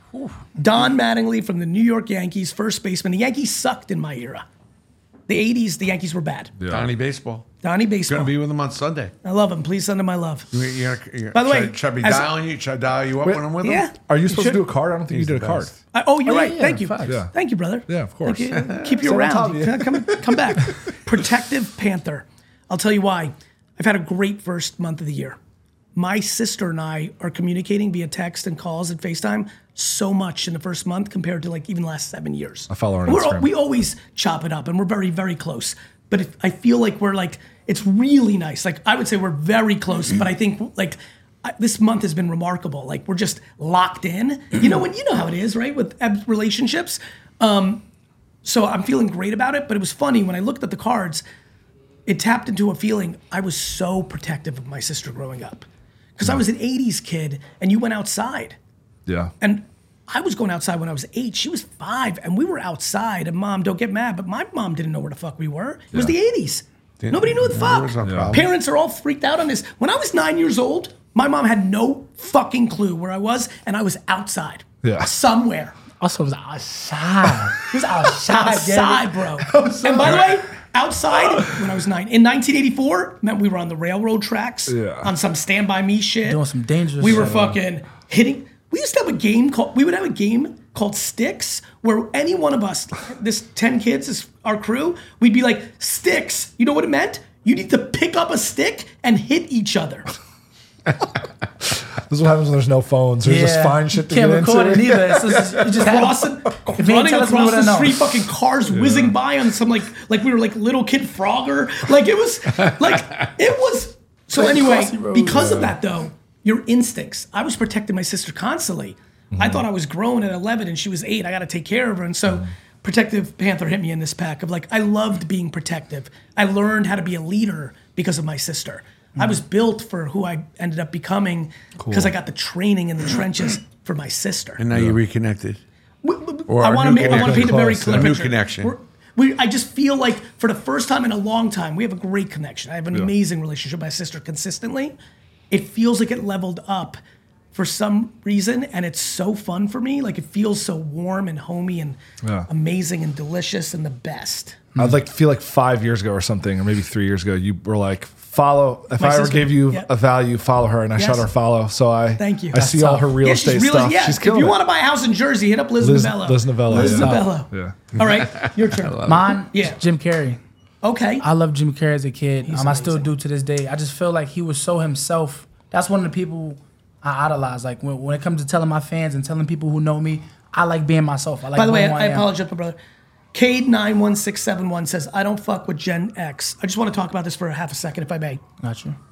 [SPEAKER 1] Don Mattingly from the New York Yankees, first baseman. The Yankees sucked in my era. The eighties, the Yankees were bad.
[SPEAKER 2] Yeah.
[SPEAKER 3] Donnie Baseball.
[SPEAKER 1] Donnie Baseball.
[SPEAKER 3] Gonna be with him on Sunday.
[SPEAKER 1] I love him. Please send him my love.
[SPEAKER 3] You- you're- you're-
[SPEAKER 1] By the way,
[SPEAKER 3] should, should I be
[SPEAKER 1] as-
[SPEAKER 3] dialing you? Should I dial you up when I'm with
[SPEAKER 1] Yeah.
[SPEAKER 3] him?
[SPEAKER 2] Are you supposed
[SPEAKER 1] should-
[SPEAKER 2] to do a card? I don't think
[SPEAKER 3] He's
[SPEAKER 2] you did
[SPEAKER 3] the
[SPEAKER 2] a card.
[SPEAKER 3] best.
[SPEAKER 1] I, oh, you're
[SPEAKER 4] Oh, yeah,
[SPEAKER 1] right.
[SPEAKER 4] yeah,
[SPEAKER 1] Thank you.
[SPEAKER 4] facts.
[SPEAKER 2] Yeah.
[SPEAKER 1] Thank you, brother.
[SPEAKER 2] Yeah, of course.
[SPEAKER 1] Thank you. Keep you
[SPEAKER 2] Sit on top
[SPEAKER 1] around.
[SPEAKER 2] of you.
[SPEAKER 1] Come, come back. Protective Panther. I'll tell you why. I've had a great first month of the year. My sister and I are communicating via text and calls and FaceTime so much in the first month compared to like even the last seven years.
[SPEAKER 2] I follow her on
[SPEAKER 1] We're,
[SPEAKER 2] Instagram.
[SPEAKER 1] We always chop it up and we're very, very close. But if, I feel like we're like, it's really nice. Like I would say we're very close, but I think like I, this month has been remarkable. Like we're just locked in. You know when you know how it is, right? With eb- relationships. Um, so I'm feeling great about it. But it was funny when I looked at the cards. It tapped into a feeling. I was so protective of my sister growing up because I was an eighties kid, and you went outside,
[SPEAKER 2] Yeah.
[SPEAKER 1] and I was going outside when I was eight. She was five, and we were outside. And mom, don't get mad, but my mom didn't know where the fuck we were. It was
[SPEAKER 2] Yeah.
[SPEAKER 1] the eighties. Nobody knew the
[SPEAKER 3] there
[SPEAKER 1] fuck.
[SPEAKER 3] was no
[SPEAKER 2] Yeah.
[SPEAKER 3] problem.
[SPEAKER 1] Parents are all freaked out on this. When I was nine years old, my mom had no fucking clue where I was, and I was outside.
[SPEAKER 2] Yeah.
[SPEAKER 1] Somewhere.
[SPEAKER 4] Also, it was outside. He was outside.
[SPEAKER 1] Outside, bro. And by the way, outside when I was nine. In nineteen eighty-four, meant we were on the railroad tracks
[SPEAKER 2] Yeah.
[SPEAKER 1] on some Stand By Me shit.
[SPEAKER 4] Doing some dangerous
[SPEAKER 1] We were
[SPEAKER 4] shit.
[SPEAKER 1] fucking hitting. We used to have a game called, we would have a game called Sticks where any one of us, this ten kids, is our crew, we'd be like, Sticks. You know what it meant? You need to pick up a stick and hit each other.
[SPEAKER 2] This is what happens when there's no phones. There's just fine shit to
[SPEAKER 4] Can't
[SPEAKER 2] get
[SPEAKER 4] record
[SPEAKER 2] into.
[SPEAKER 4] it either. It's just, you just have
[SPEAKER 1] Crossing,
[SPEAKER 4] If you
[SPEAKER 1] running
[SPEAKER 4] didn't tell us, we
[SPEAKER 1] across
[SPEAKER 4] wouldn't
[SPEAKER 1] the
[SPEAKER 4] know.
[SPEAKER 1] street, fucking cars whizzing by on some like like we were like little kid Frogger. Like it was like it was So
[SPEAKER 4] Like
[SPEAKER 1] anyway,
[SPEAKER 4] crossy roads.
[SPEAKER 1] because of that though, your instincts. I was protecting my sister constantly. I thought I was grown at eleven and she was eight. I got to take care of her. And so Protective Panther hit me in this pack of like, I loved being protective. I learned how to be a leader because of my sister. I was built for who I ended up becoming because I got the training in the trenches for my sister.
[SPEAKER 3] And now you're reconnected.
[SPEAKER 1] I want to make. I want to paint a very
[SPEAKER 2] close,
[SPEAKER 1] clear
[SPEAKER 2] yeah.
[SPEAKER 3] New
[SPEAKER 1] picture.
[SPEAKER 3] connection.
[SPEAKER 1] We're- we, I just feel like for the first time in a long time, we have a great connection. I have an amazing relationship with my sister consistently. It feels like it leveled up for some reason, and it's so fun for me. Like it feels so warm and homey and
[SPEAKER 2] Yeah.
[SPEAKER 1] amazing and delicious and the best.
[SPEAKER 2] I'd like feel like five years ago or something, or maybe three years ago, you were like, follow. If
[SPEAKER 1] My
[SPEAKER 2] I ever
[SPEAKER 1] sister.
[SPEAKER 2] gave you
[SPEAKER 1] Yep.
[SPEAKER 2] a value, follow her, and I
[SPEAKER 1] Yes.
[SPEAKER 2] shot her follow. So I
[SPEAKER 1] Thank you.
[SPEAKER 2] I
[SPEAKER 1] That's
[SPEAKER 2] see all
[SPEAKER 4] tough.
[SPEAKER 2] her real
[SPEAKER 1] Yeah,
[SPEAKER 2] estate
[SPEAKER 1] she's really,
[SPEAKER 2] stuff.
[SPEAKER 1] yeah.
[SPEAKER 2] She's
[SPEAKER 1] If
[SPEAKER 2] killing
[SPEAKER 1] you
[SPEAKER 2] it.
[SPEAKER 1] want to buy a house in Jersey, hit up Liz,
[SPEAKER 2] Liz,
[SPEAKER 1] Novello.
[SPEAKER 2] Liz Novello.
[SPEAKER 1] Liz
[SPEAKER 2] yeah.
[SPEAKER 1] Novello.
[SPEAKER 2] Yeah.
[SPEAKER 1] All right, your turn.
[SPEAKER 4] Mine,
[SPEAKER 1] Yeah.
[SPEAKER 4] Jim Carrey.
[SPEAKER 1] Okay.
[SPEAKER 4] I love Jim Carrey as a kid. Um, I still
[SPEAKER 1] amazing.
[SPEAKER 4] do to this day. I just feel like he was so himself. That's one of the people I idolize. Like when, when it comes to telling my fans and telling people who know me, I like being myself. I like
[SPEAKER 1] By the way,
[SPEAKER 4] being who
[SPEAKER 1] I, I
[SPEAKER 4] am.
[SPEAKER 1] apologize, my brother. Cade nine one six seven one says, I don't fuck with Gen X. I just want to talk about this for a half a second, if I may.
[SPEAKER 4] Got you.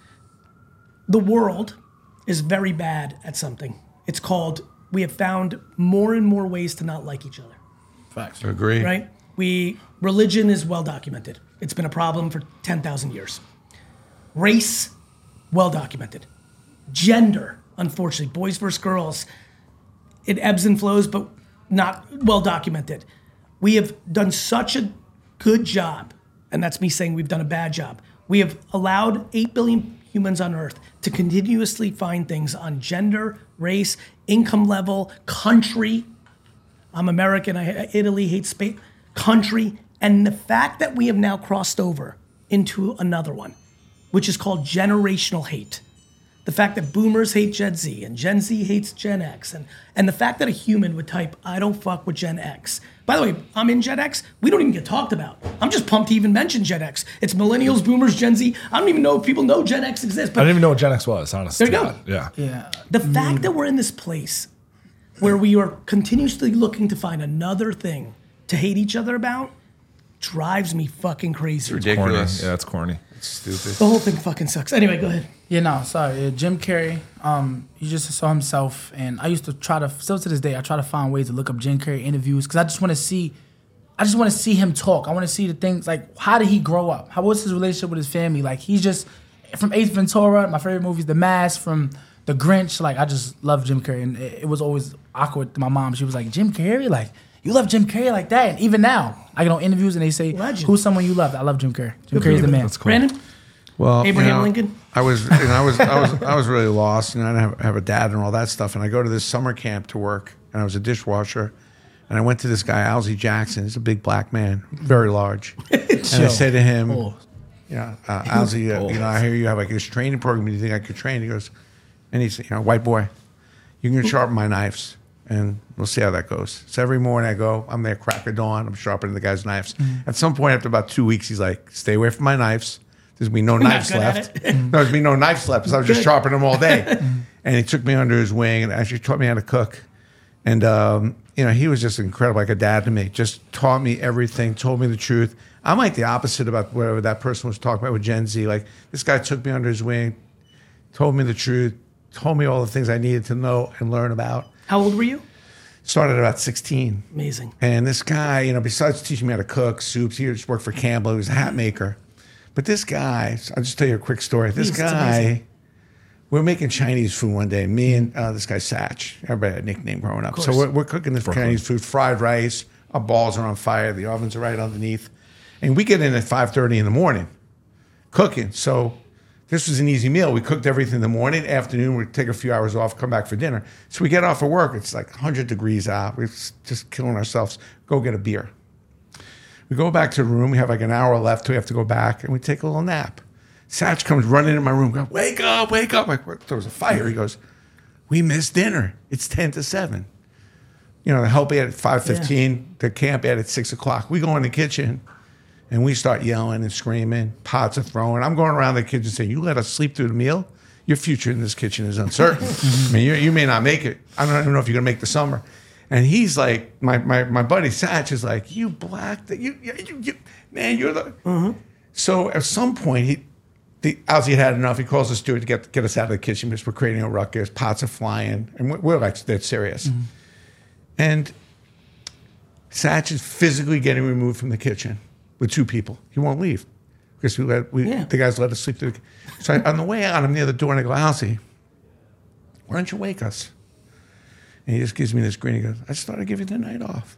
[SPEAKER 1] The world is very bad at something. It's called, we have found more and more ways to not like each other,
[SPEAKER 4] Facts.
[SPEAKER 3] Agree.
[SPEAKER 1] right? We, religion is well documented. It's been a problem for ten thousand years. Race, well documented. Gender, unfortunately, boys versus girls, it ebbs and flows, but not well documented. We have done such a good job, and that's me saying we've done a bad job. We have allowed eight billion humans on Earth to continuously find things on gender, race, income level, country. I'm American, I Italy, hate Spain, country. And the fact that we have now crossed over into another one, which is called generational hate. The fact that boomers hate Gen Z and Gen Z hates Gen X, and, and the fact that a human would type, I don't fuck with Gen X. By the way, I'm in Gen X. We don't even get talked about. I'm just pumped to even mention Gen X. It's millennials, boomers, Gen Z. I don't even know if people know Gen X exists.
[SPEAKER 2] I
[SPEAKER 1] But
[SPEAKER 2] didn't even know what Gen X was, honestly.
[SPEAKER 1] There you go.
[SPEAKER 2] Yeah.
[SPEAKER 4] Yeah.
[SPEAKER 1] the fact that we're in this place where we are continuously looking to find another thing to hate each other about drives me fucking crazy.
[SPEAKER 2] Corny.
[SPEAKER 3] Ridiculous.
[SPEAKER 2] Yeah, it's corny.
[SPEAKER 3] Stupid.
[SPEAKER 1] The whole thing fucking sucks. Anyway, go ahead.
[SPEAKER 4] Yeah, no, sorry. Yeah, Jim Carrey, um, he just saw himself, and I used to try to, still to this day, I try to find ways to look up Jim Carrey interviews because I just want to see, I just want to see him talk. I want to see the things like, how did he grow up? How was his relationship with his family? Like, he's just from Ace Ventura. My favorite movie is The Mask. From The Grinch. Like, I just love Jim Carrey, and it, it was always awkward to my mom. She was like, Jim Carrey, like. You love Jim Carrey like that, and even now, I get on interviews and they say,
[SPEAKER 1] Legend.
[SPEAKER 4] "Who's someone you love?" I love Jim Carrey. Jim
[SPEAKER 1] for
[SPEAKER 4] Carrey's
[SPEAKER 1] you,
[SPEAKER 4] the man.
[SPEAKER 2] That's cool.
[SPEAKER 1] Brandon?
[SPEAKER 3] Well,
[SPEAKER 1] Abraham
[SPEAKER 3] you know,
[SPEAKER 1] Lincoln?
[SPEAKER 3] I was, you know, I was, I was, I was really lost, and I didn't have, have a dad and all that stuff. And I go to this summer camp to work, and I was a dishwasher, and I went to this guy, Alzy Jackson. He's a big black man, very large. And I say to him,
[SPEAKER 4] Oh.
[SPEAKER 3] you know, uh, Alzy, uh, you know, I hear you have like this training program. Do you think I could train? He goes, and he's, you know, white boy, you can sharpen my knives, and we'll see how that goes. So every morning I go, I'm there, crack of dawn, I'm sharpening the guy's knives.
[SPEAKER 1] Mm-hmm.
[SPEAKER 3] At some point, after about two weeks, he's like, stay away from my knives. There's gonna be no
[SPEAKER 1] not
[SPEAKER 3] knives
[SPEAKER 1] good at
[SPEAKER 3] left.
[SPEAKER 1] it.
[SPEAKER 3] no, there's gonna be no knives left because I was just
[SPEAKER 1] Good.
[SPEAKER 3] sharpening them all day. And he took me under his wing and actually taught me how to cook. And um, you know, he was just incredible, like a dad to me. Just taught me everything, told me the truth. I'm like the opposite about whatever that person was talking about with Gen Z. Like this guy took me under his wing, told me the truth, told me all the things I needed to know and learn about.
[SPEAKER 1] How old were you?
[SPEAKER 3] Started at about sixteen.
[SPEAKER 1] Amazing.
[SPEAKER 3] And this guy, you know, besides teaching me how to cook soups, he just worked for Campbell. He was a hat maker. But this guy, I'll just tell you a quick story. This
[SPEAKER 1] Please, it's amazing.
[SPEAKER 3] guy, we were making Chinese food one day. Me and uh, this guy, Satch. Everybody had a nickname growing up. So
[SPEAKER 1] course.
[SPEAKER 3] we're, we're cooking this Chinese food, fried rice. Our balls are on fire. The ovens are right underneath. And we get in at five thirty in the morning cooking. So this was an easy meal. We cooked everything in the morning. Afternoon, we'd take a few hours off, come back for dinner. So we get off of work. It's like one hundred degrees out. We're just killing ourselves. Go get a beer. We go back to the room. We have like an hour left. We have to go back, and we take a little nap. Satch comes running in my room, going, wake up, wake up. Like, there was a fire. He goes, we missed dinner. It's ten to seven. You know, the help ate at five fifteen. The camp ate at six o'clock. We go in the kitchen, and we start yelling and screaming. Pots are throwing. I'm going around the kitchen saying, you let us sleep through the meal? Your future in this kitchen is uncertain. I mean, you, you may not make it. I don't even know if you're going to make the summer. And he's like, my my my buddy Satch is like, you black, you, you, you, you man, you're the. So at some point, he the Ozzy had had enough. He calls the steward to get get us out of the kitchen because we're creating a ruckus. Pots are flying, and we're, we're like dead serious. Mm-hmm. And Satch is physically getting removed from the kitchen with two people. He won't leave because we let we
[SPEAKER 1] Yeah.
[SPEAKER 3] the guys let us sleep through. The, so I, on the way out, I'm near the door and I go, Ozzy, why don't you wake us? And he just gives me this grin. He goes, I just thought I'd give you the night off.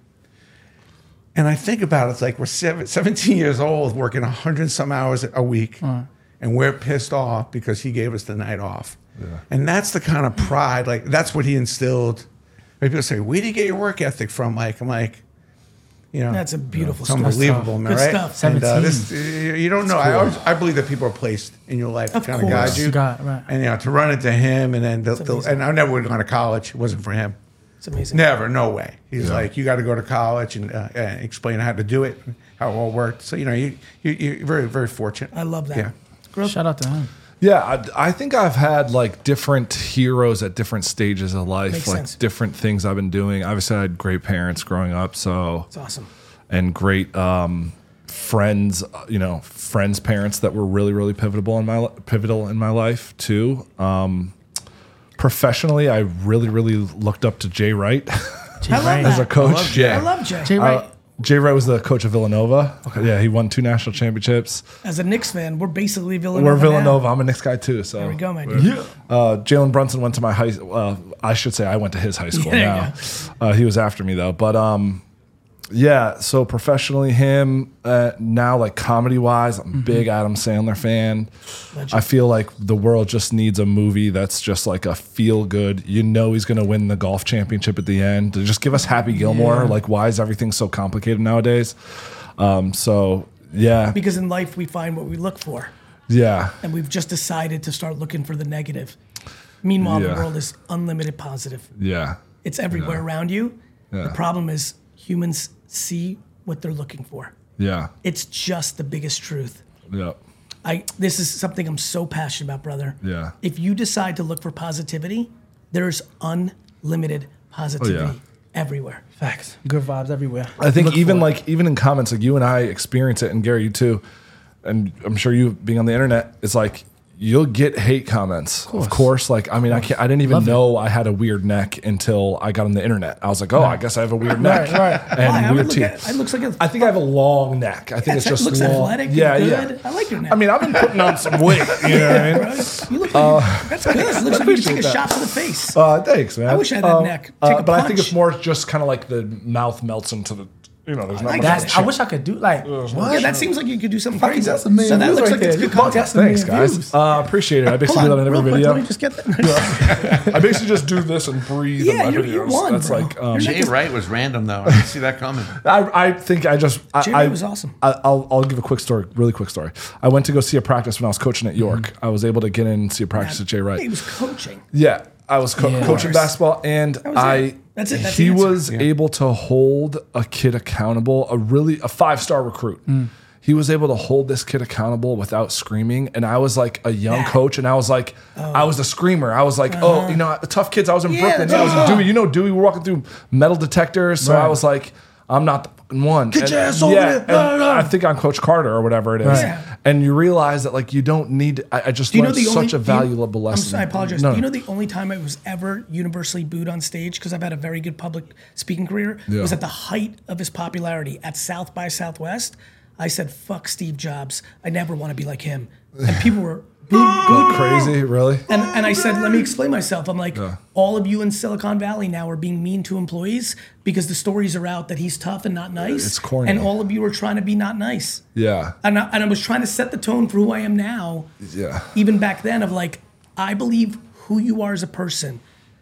[SPEAKER 3] And I think about it, it's like we're seven, seventeen years old, working one hundred some hours a week, uh-huh. and we're pissed off because he gave us the night off. Yeah. And that's the kind of pride, like, that's what he instilled. Like, people say, where do you get your work ethic from, Mike? I'm like, you know.
[SPEAKER 1] That's a beautiful
[SPEAKER 3] it's
[SPEAKER 1] story.
[SPEAKER 3] unbelievable, man,
[SPEAKER 1] Good
[SPEAKER 3] right?
[SPEAKER 1] stuff.
[SPEAKER 3] And, uh,
[SPEAKER 4] seventeen.
[SPEAKER 3] this, you don't know. I, always, I believe that people are placed in your life to
[SPEAKER 1] Of
[SPEAKER 3] kind of
[SPEAKER 1] course.
[SPEAKER 3] guide you.
[SPEAKER 4] God, right.
[SPEAKER 3] And, you know, to run into him, and then, the,
[SPEAKER 1] It's
[SPEAKER 3] the,
[SPEAKER 1] amazing.
[SPEAKER 3] and I never would have gone to college. It wasn't for him.
[SPEAKER 1] It's amazing.
[SPEAKER 3] Never, no way. He's
[SPEAKER 2] Yeah.
[SPEAKER 3] like, you got to go to college and, uh, and explain how to do it, how it all worked. So, you know, you, you, you're very, very fortunate.
[SPEAKER 1] I love that.
[SPEAKER 3] Yeah.
[SPEAKER 1] Growth.
[SPEAKER 4] Shout out to him.
[SPEAKER 2] Yeah, I, I think I've had like different heroes at different stages of life,
[SPEAKER 1] Makes
[SPEAKER 2] like
[SPEAKER 1] sense.
[SPEAKER 2] different things I've been doing. Obviously, I had great parents growing up, so
[SPEAKER 1] It's awesome.
[SPEAKER 2] and great um, friends, uh, you know, friends' parents that were really, really pivotal in my li- pivotal in my life too. Um, professionally, I really, really looked up to Jay Wright
[SPEAKER 4] Jay
[SPEAKER 1] I love
[SPEAKER 4] Wright.
[SPEAKER 1] that.
[SPEAKER 2] as a coach.
[SPEAKER 3] love Jay.
[SPEAKER 1] I love Jay.
[SPEAKER 4] Jay Wright.
[SPEAKER 2] Uh, Jay Wright was the coach of Villanova. Yeah, he won two national championships.
[SPEAKER 1] As a Knicks fan, we're basically Villanova.
[SPEAKER 2] We're Villanova.
[SPEAKER 1] now.
[SPEAKER 2] I'm a Knicks guy too. So
[SPEAKER 1] There we go, man.
[SPEAKER 2] Yeah. Uh, Jalen Brunson went to my high. Uh, I should say I went to his high school.
[SPEAKER 1] There you
[SPEAKER 2] now uh, he was after me though. But um, yeah. So professionally, him uh, now like comedy wise, I'm a big Adam Sandler fan.
[SPEAKER 1] Legend.
[SPEAKER 2] I feel like the world just needs a movie that's just like a feel good. You know he's going to win the golf championship at the end. To just give us Happy Gilmore.
[SPEAKER 4] Yeah.
[SPEAKER 2] Like why is everything so complicated nowadays? Um, so yeah,
[SPEAKER 1] Because in life, we find what we look for.
[SPEAKER 2] yeah.
[SPEAKER 1] And we've just decided to start looking for the negative. Meanwhile,
[SPEAKER 2] Yeah.
[SPEAKER 1] the world is unlimited positive.
[SPEAKER 2] Yeah.
[SPEAKER 1] It's everywhere around you.
[SPEAKER 2] Yeah.
[SPEAKER 1] The problem is humans see what they're looking for.
[SPEAKER 2] Yeah.
[SPEAKER 1] It's just the biggest truth.
[SPEAKER 2] Yeah.
[SPEAKER 1] I this is something I'm so passionate about, brother.
[SPEAKER 2] Yeah.
[SPEAKER 1] If you decide to look for positivity, there's unlimited positivity
[SPEAKER 2] Oh, yeah.
[SPEAKER 1] everywhere.
[SPEAKER 4] Facts. Good vibes everywhere.
[SPEAKER 2] I think
[SPEAKER 4] Look
[SPEAKER 2] even
[SPEAKER 4] for it.
[SPEAKER 2] like even in comments, like you and I experience it, and Gary, you too, and I'm sure you being on the internet, it's like you'll get hate comments. Of course, of course like I mean, I can't. I didn't even
[SPEAKER 4] Love it.
[SPEAKER 2] know I had a weird neck until I got on the internet. I was like, oh, I guess I have a weird neck
[SPEAKER 4] Right, right.
[SPEAKER 2] and
[SPEAKER 1] Why? I would
[SPEAKER 2] weird
[SPEAKER 1] look
[SPEAKER 2] teeth.
[SPEAKER 1] at, it looks like a,
[SPEAKER 2] I think I have a long neck. I think
[SPEAKER 1] Yeah,
[SPEAKER 2] it's
[SPEAKER 1] it
[SPEAKER 2] just
[SPEAKER 1] looks
[SPEAKER 2] long.
[SPEAKER 1] athletic.
[SPEAKER 2] Yeah,
[SPEAKER 1] You're
[SPEAKER 2] yeah.
[SPEAKER 1] good. I like your neck.
[SPEAKER 2] I mean, I've been putting on some weight. You know what I mean?
[SPEAKER 1] Bro, you look like that's good. It looks like you can
[SPEAKER 2] appreciate
[SPEAKER 1] take a
[SPEAKER 2] that.
[SPEAKER 1] shot to the face.
[SPEAKER 2] Uh, thanks, man.
[SPEAKER 1] I wish I had that
[SPEAKER 2] Um,
[SPEAKER 1] neck. Take
[SPEAKER 2] uh,
[SPEAKER 1] a
[SPEAKER 2] but I think
[SPEAKER 1] punch.
[SPEAKER 2] it's more just kind of like the mouth melts into the. You know, there's not
[SPEAKER 1] like
[SPEAKER 2] much.
[SPEAKER 1] that.
[SPEAKER 4] That's, I wish I could do like. What?
[SPEAKER 1] Yeah, that seems like you could do something
[SPEAKER 4] Fucking
[SPEAKER 1] crazy.
[SPEAKER 4] that's a million
[SPEAKER 1] So that
[SPEAKER 4] views
[SPEAKER 1] looks
[SPEAKER 4] right
[SPEAKER 1] like it's
[SPEAKER 4] there.
[SPEAKER 1] good
[SPEAKER 4] You
[SPEAKER 1] content.
[SPEAKER 4] podcast-
[SPEAKER 2] Thanks,
[SPEAKER 4] million
[SPEAKER 2] guys.
[SPEAKER 4] views.
[SPEAKER 2] Uh, appreciate it. I basically
[SPEAKER 1] Hold
[SPEAKER 2] do
[SPEAKER 1] on,
[SPEAKER 2] that in every
[SPEAKER 1] real quick,
[SPEAKER 2] video.
[SPEAKER 1] let me just get that.
[SPEAKER 2] I basically just do this and breathe in
[SPEAKER 1] Yeah,
[SPEAKER 2] my
[SPEAKER 1] you-
[SPEAKER 2] videos.
[SPEAKER 1] you won,
[SPEAKER 2] That's
[SPEAKER 1] bro.
[SPEAKER 2] like um,
[SPEAKER 1] You're
[SPEAKER 3] Jay Wright was random, though. I didn't see that coming.
[SPEAKER 2] I, I think I just I,
[SPEAKER 1] Jay
[SPEAKER 2] I
[SPEAKER 1] Wright was awesome.
[SPEAKER 2] I, I'll I'll give a quick story, really quick story. I went to go see a practice when I was coaching at York. I was able to get in and see a practice at Jay
[SPEAKER 1] He
[SPEAKER 2] Wright.
[SPEAKER 1] was coaching.
[SPEAKER 2] Yeah, I was co-
[SPEAKER 4] Yeah.
[SPEAKER 2] coaching basketball, and
[SPEAKER 1] was
[SPEAKER 2] I.
[SPEAKER 1] it. That's it. That's
[SPEAKER 2] he
[SPEAKER 1] the answer.
[SPEAKER 2] was able to hold a kid accountable, a really a five star recruit. He was able to hold this kid accountable without screaming. And I was like a young
[SPEAKER 1] That-
[SPEAKER 2] coach, and I was like, I was a screamer. I was like, oh, you know, tough kids. I was in
[SPEAKER 1] Yeah,
[SPEAKER 2] Brooklyn.
[SPEAKER 1] that's
[SPEAKER 2] I was in
[SPEAKER 1] right.
[SPEAKER 2] Dewey. You know, Dewey. We're walking through metal detectors. So I
[SPEAKER 4] Right.
[SPEAKER 2] was like, I'm not the fucking one.
[SPEAKER 1] Get
[SPEAKER 2] And-
[SPEAKER 1] your ass over
[SPEAKER 2] yeah,
[SPEAKER 1] there.
[SPEAKER 2] and
[SPEAKER 1] No, no, no.
[SPEAKER 2] I think I'm Coach Carter or whatever it is.
[SPEAKER 1] Right.
[SPEAKER 2] And you realize that like you don't need. I, I just
[SPEAKER 1] Do you know
[SPEAKER 2] learned
[SPEAKER 1] the only
[SPEAKER 2] such a
[SPEAKER 1] do you-
[SPEAKER 2] valuable
[SPEAKER 1] I'm
[SPEAKER 2] lesson.
[SPEAKER 1] sorry, I apologize.
[SPEAKER 2] No,
[SPEAKER 1] Do you
[SPEAKER 2] no.
[SPEAKER 1] know the only time I was ever universally booed on stage because I've had a very good public speaking career
[SPEAKER 2] Yeah.
[SPEAKER 1] was at the height of his popularity at South by Southwest. I said, "Fuck Steve Jobs. I never want to be like him." And people were booed, booed
[SPEAKER 2] Crazy, really?
[SPEAKER 1] And, and I said, let me explain myself. I'm like, all of you in Silicon Valley now are being mean to employees because the stories are out that he's tough and not nice.
[SPEAKER 2] It's corny.
[SPEAKER 1] And all of you are trying to be not nice.
[SPEAKER 2] Yeah,
[SPEAKER 1] And I, and I was trying to set the tone for who I am now,
[SPEAKER 2] yeah.
[SPEAKER 1] even back then, of like, I believe who you are as a person,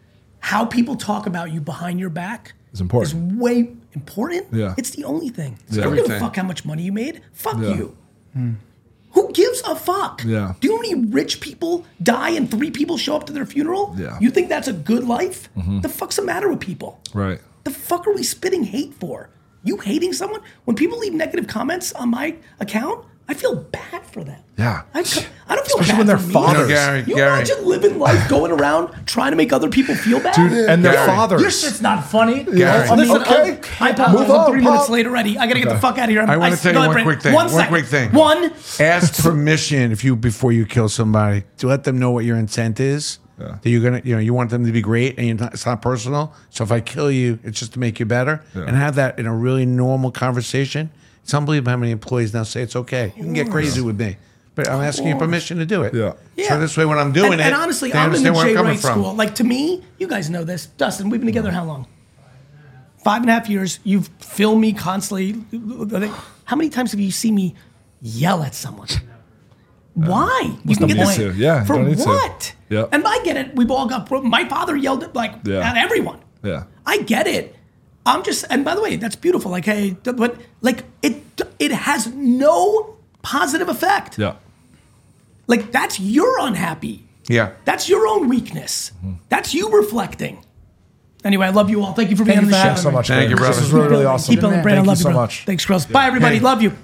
[SPEAKER 1] how people talk about you behind your back
[SPEAKER 2] It's important.
[SPEAKER 1] is way important.
[SPEAKER 2] Yeah.
[SPEAKER 1] It's the only thing.
[SPEAKER 2] Yeah.
[SPEAKER 1] I don't give a
[SPEAKER 3] Everything.
[SPEAKER 1] fuck how much money you made. Fuck
[SPEAKER 2] Yeah.
[SPEAKER 1] you. Who gives a fuck?
[SPEAKER 2] Yeah.
[SPEAKER 1] Do you know how many rich people die and three people show up to their funeral?
[SPEAKER 2] Yeah.
[SPEAKER 1] You think that's a good life? The fuck's the matter with people?
[SPEAKER 2] Right.
[SPEAKER 1] The fuck are we spitting hate for? You hating someone? When people leave negative comments on my account, I feel bad for them.
[SPEAKER 2] Yeah.
[SPEAKER 1] I, I don't feel
[SPEAKER 2] Especially
[SPEAKER 1] bad
[SPEAKER 2] when they're
[SPEAKER 1] for me.
[SPEAKER 2] fathers.
[SPEAKER 3] You know, Gary,
[SPEAKER 1] You
[SPEAKER 3] Gary.
[SPEAKER 1] imagine living life going around trying to make other people feel bad?
[SPEAKER 2] Dude, and their
[SPEAKER 3] Gary.
[SPEAKER 2] fathers.
[SPEAKER 4] Your shit's not funny.
[SPEAKER 3] Gary.
[SPEAKER 4] I mean,
[SPEAKER 1] Listen,
[SPEAKER 2] Okay.
[SPEAKER 1] I
[SPEAKER 2] Move
[SPEAKER 1] apologize. I'm
[SPEAKER 2] on,
[SPEAKER 1] three
[SPEAKER 2] Pop.
[SPEAKER 1] minutes late already. I gotta get the fuck out of here. I'm-
[SPEAKER 3] I want to tell
[SPEAKER 1] go
[SPEAKER 3] you
[SPEAKER 1] ahead,
[SPEAKER 3] one
[SPEAKER 1] Brandon.
[SPEAKER 3] quick thing.
[SPEAKER 1] One
[SPEAKER 3] One
[SPEAKER 1] second.
[SPEAKER 3] quick thing.
[SPEAKER 1] One.
[SPEAKER 3] Ask permission if you before you kill somebody to let them know what your intent is.
[SPEAKER 2] Yeah.
[SPEAKER 3] That you're gonna, you know, you want them to be great, and you're not, it's not personal. So if I kill you, it's just to make you better,
[SPEAKER 2] Yeah.
[SPEAKER 3] and have that in a really normal conversation. It's unbelievable how many employees now say it's okay. You can get crazy with me, but I'm asking you permission to do it.
[SPEAKER 2] Yeah.
[SPEAKER 1] Yeah.
[SPEAKER 3] So this way, when I'm doing
[SPEAKER 1] and,
[SPEAKER 3] it,
[SPEAKER 1] and honestly,
[SPEAKER 3] they
[SPEAKER 1] I'm in the
[SPEAKER 3] understand where
[SPEAKER 1] Jay
[SPEAKER 3] I'm coming
[SPEAKER 1] Wright
[SPEAKER 3] from.
[SPEAKER 1] school. Like to me, you guys know this. Dustin, we've been together how long? Five and a half years. You've filmed me constantly. How many times have you seen me yell at someone? Why? You
[SPEAKER 4] the
[SPEAKER 1] can
[SPEAKER 4] point?
[SPEAKER 2] to. Yeah,
[SPEAKER 1] For
[SPEAKER 2] don't need to.
[SPEAKER 1] what?
[SPEAKER 2] Yeah.
[SPEAKER 1] And I get it. We've all got. My father yelled at like
[SPEAKER 2] Yeah.
[SPEAKER 1] at everyone.
[SPEAKER 2] Yeah.
[SPEAKER 1] I get it. I'm just. And by the way, that's beautiful. Like, hey, but like it. It has no positive effect.
[SPEAKER 2] Yeah.
[SPEAKER 1] Like that's you're unhappy.
[SPEAKER 3] Yeah.
[SPEAKER 1] That's your own weakness. That's you reflecting. Anyway, I love you all. Thank you for being
[SPEAKER 4] Thank
[SPEAKER 1] on the
[SPEAKER 4] you for
[SPEAKER 1] show.
[SPEAKER 4] having
[SPEAKER 2] So
[SPEAKER 4] me.
[SPEAKER 2] much.
[SPEAKER 3] Thank
[SPEAKER 2] man.
[SPEAKER 3] you, brother.
[SPEAKER 2] This was really, really awesome.
[SPEAKER 1] Keep on,
[SPEAKER 4] Man,
[SPEAKER 1] Brandon.
[SPEAKER 2] Thank
[SPEAKER 1] Love
[SPEAKER 2] you
[SPEAKER 1] you,
[SPEAKER 2] so
[SPEAKER 1] bro.
[SPEAKER 2] much.
[SPEAKER 1] Thanks, girls. Bye, everybody.
[SPEAKER 3] Hey.
[SPEAKER 1] Love you.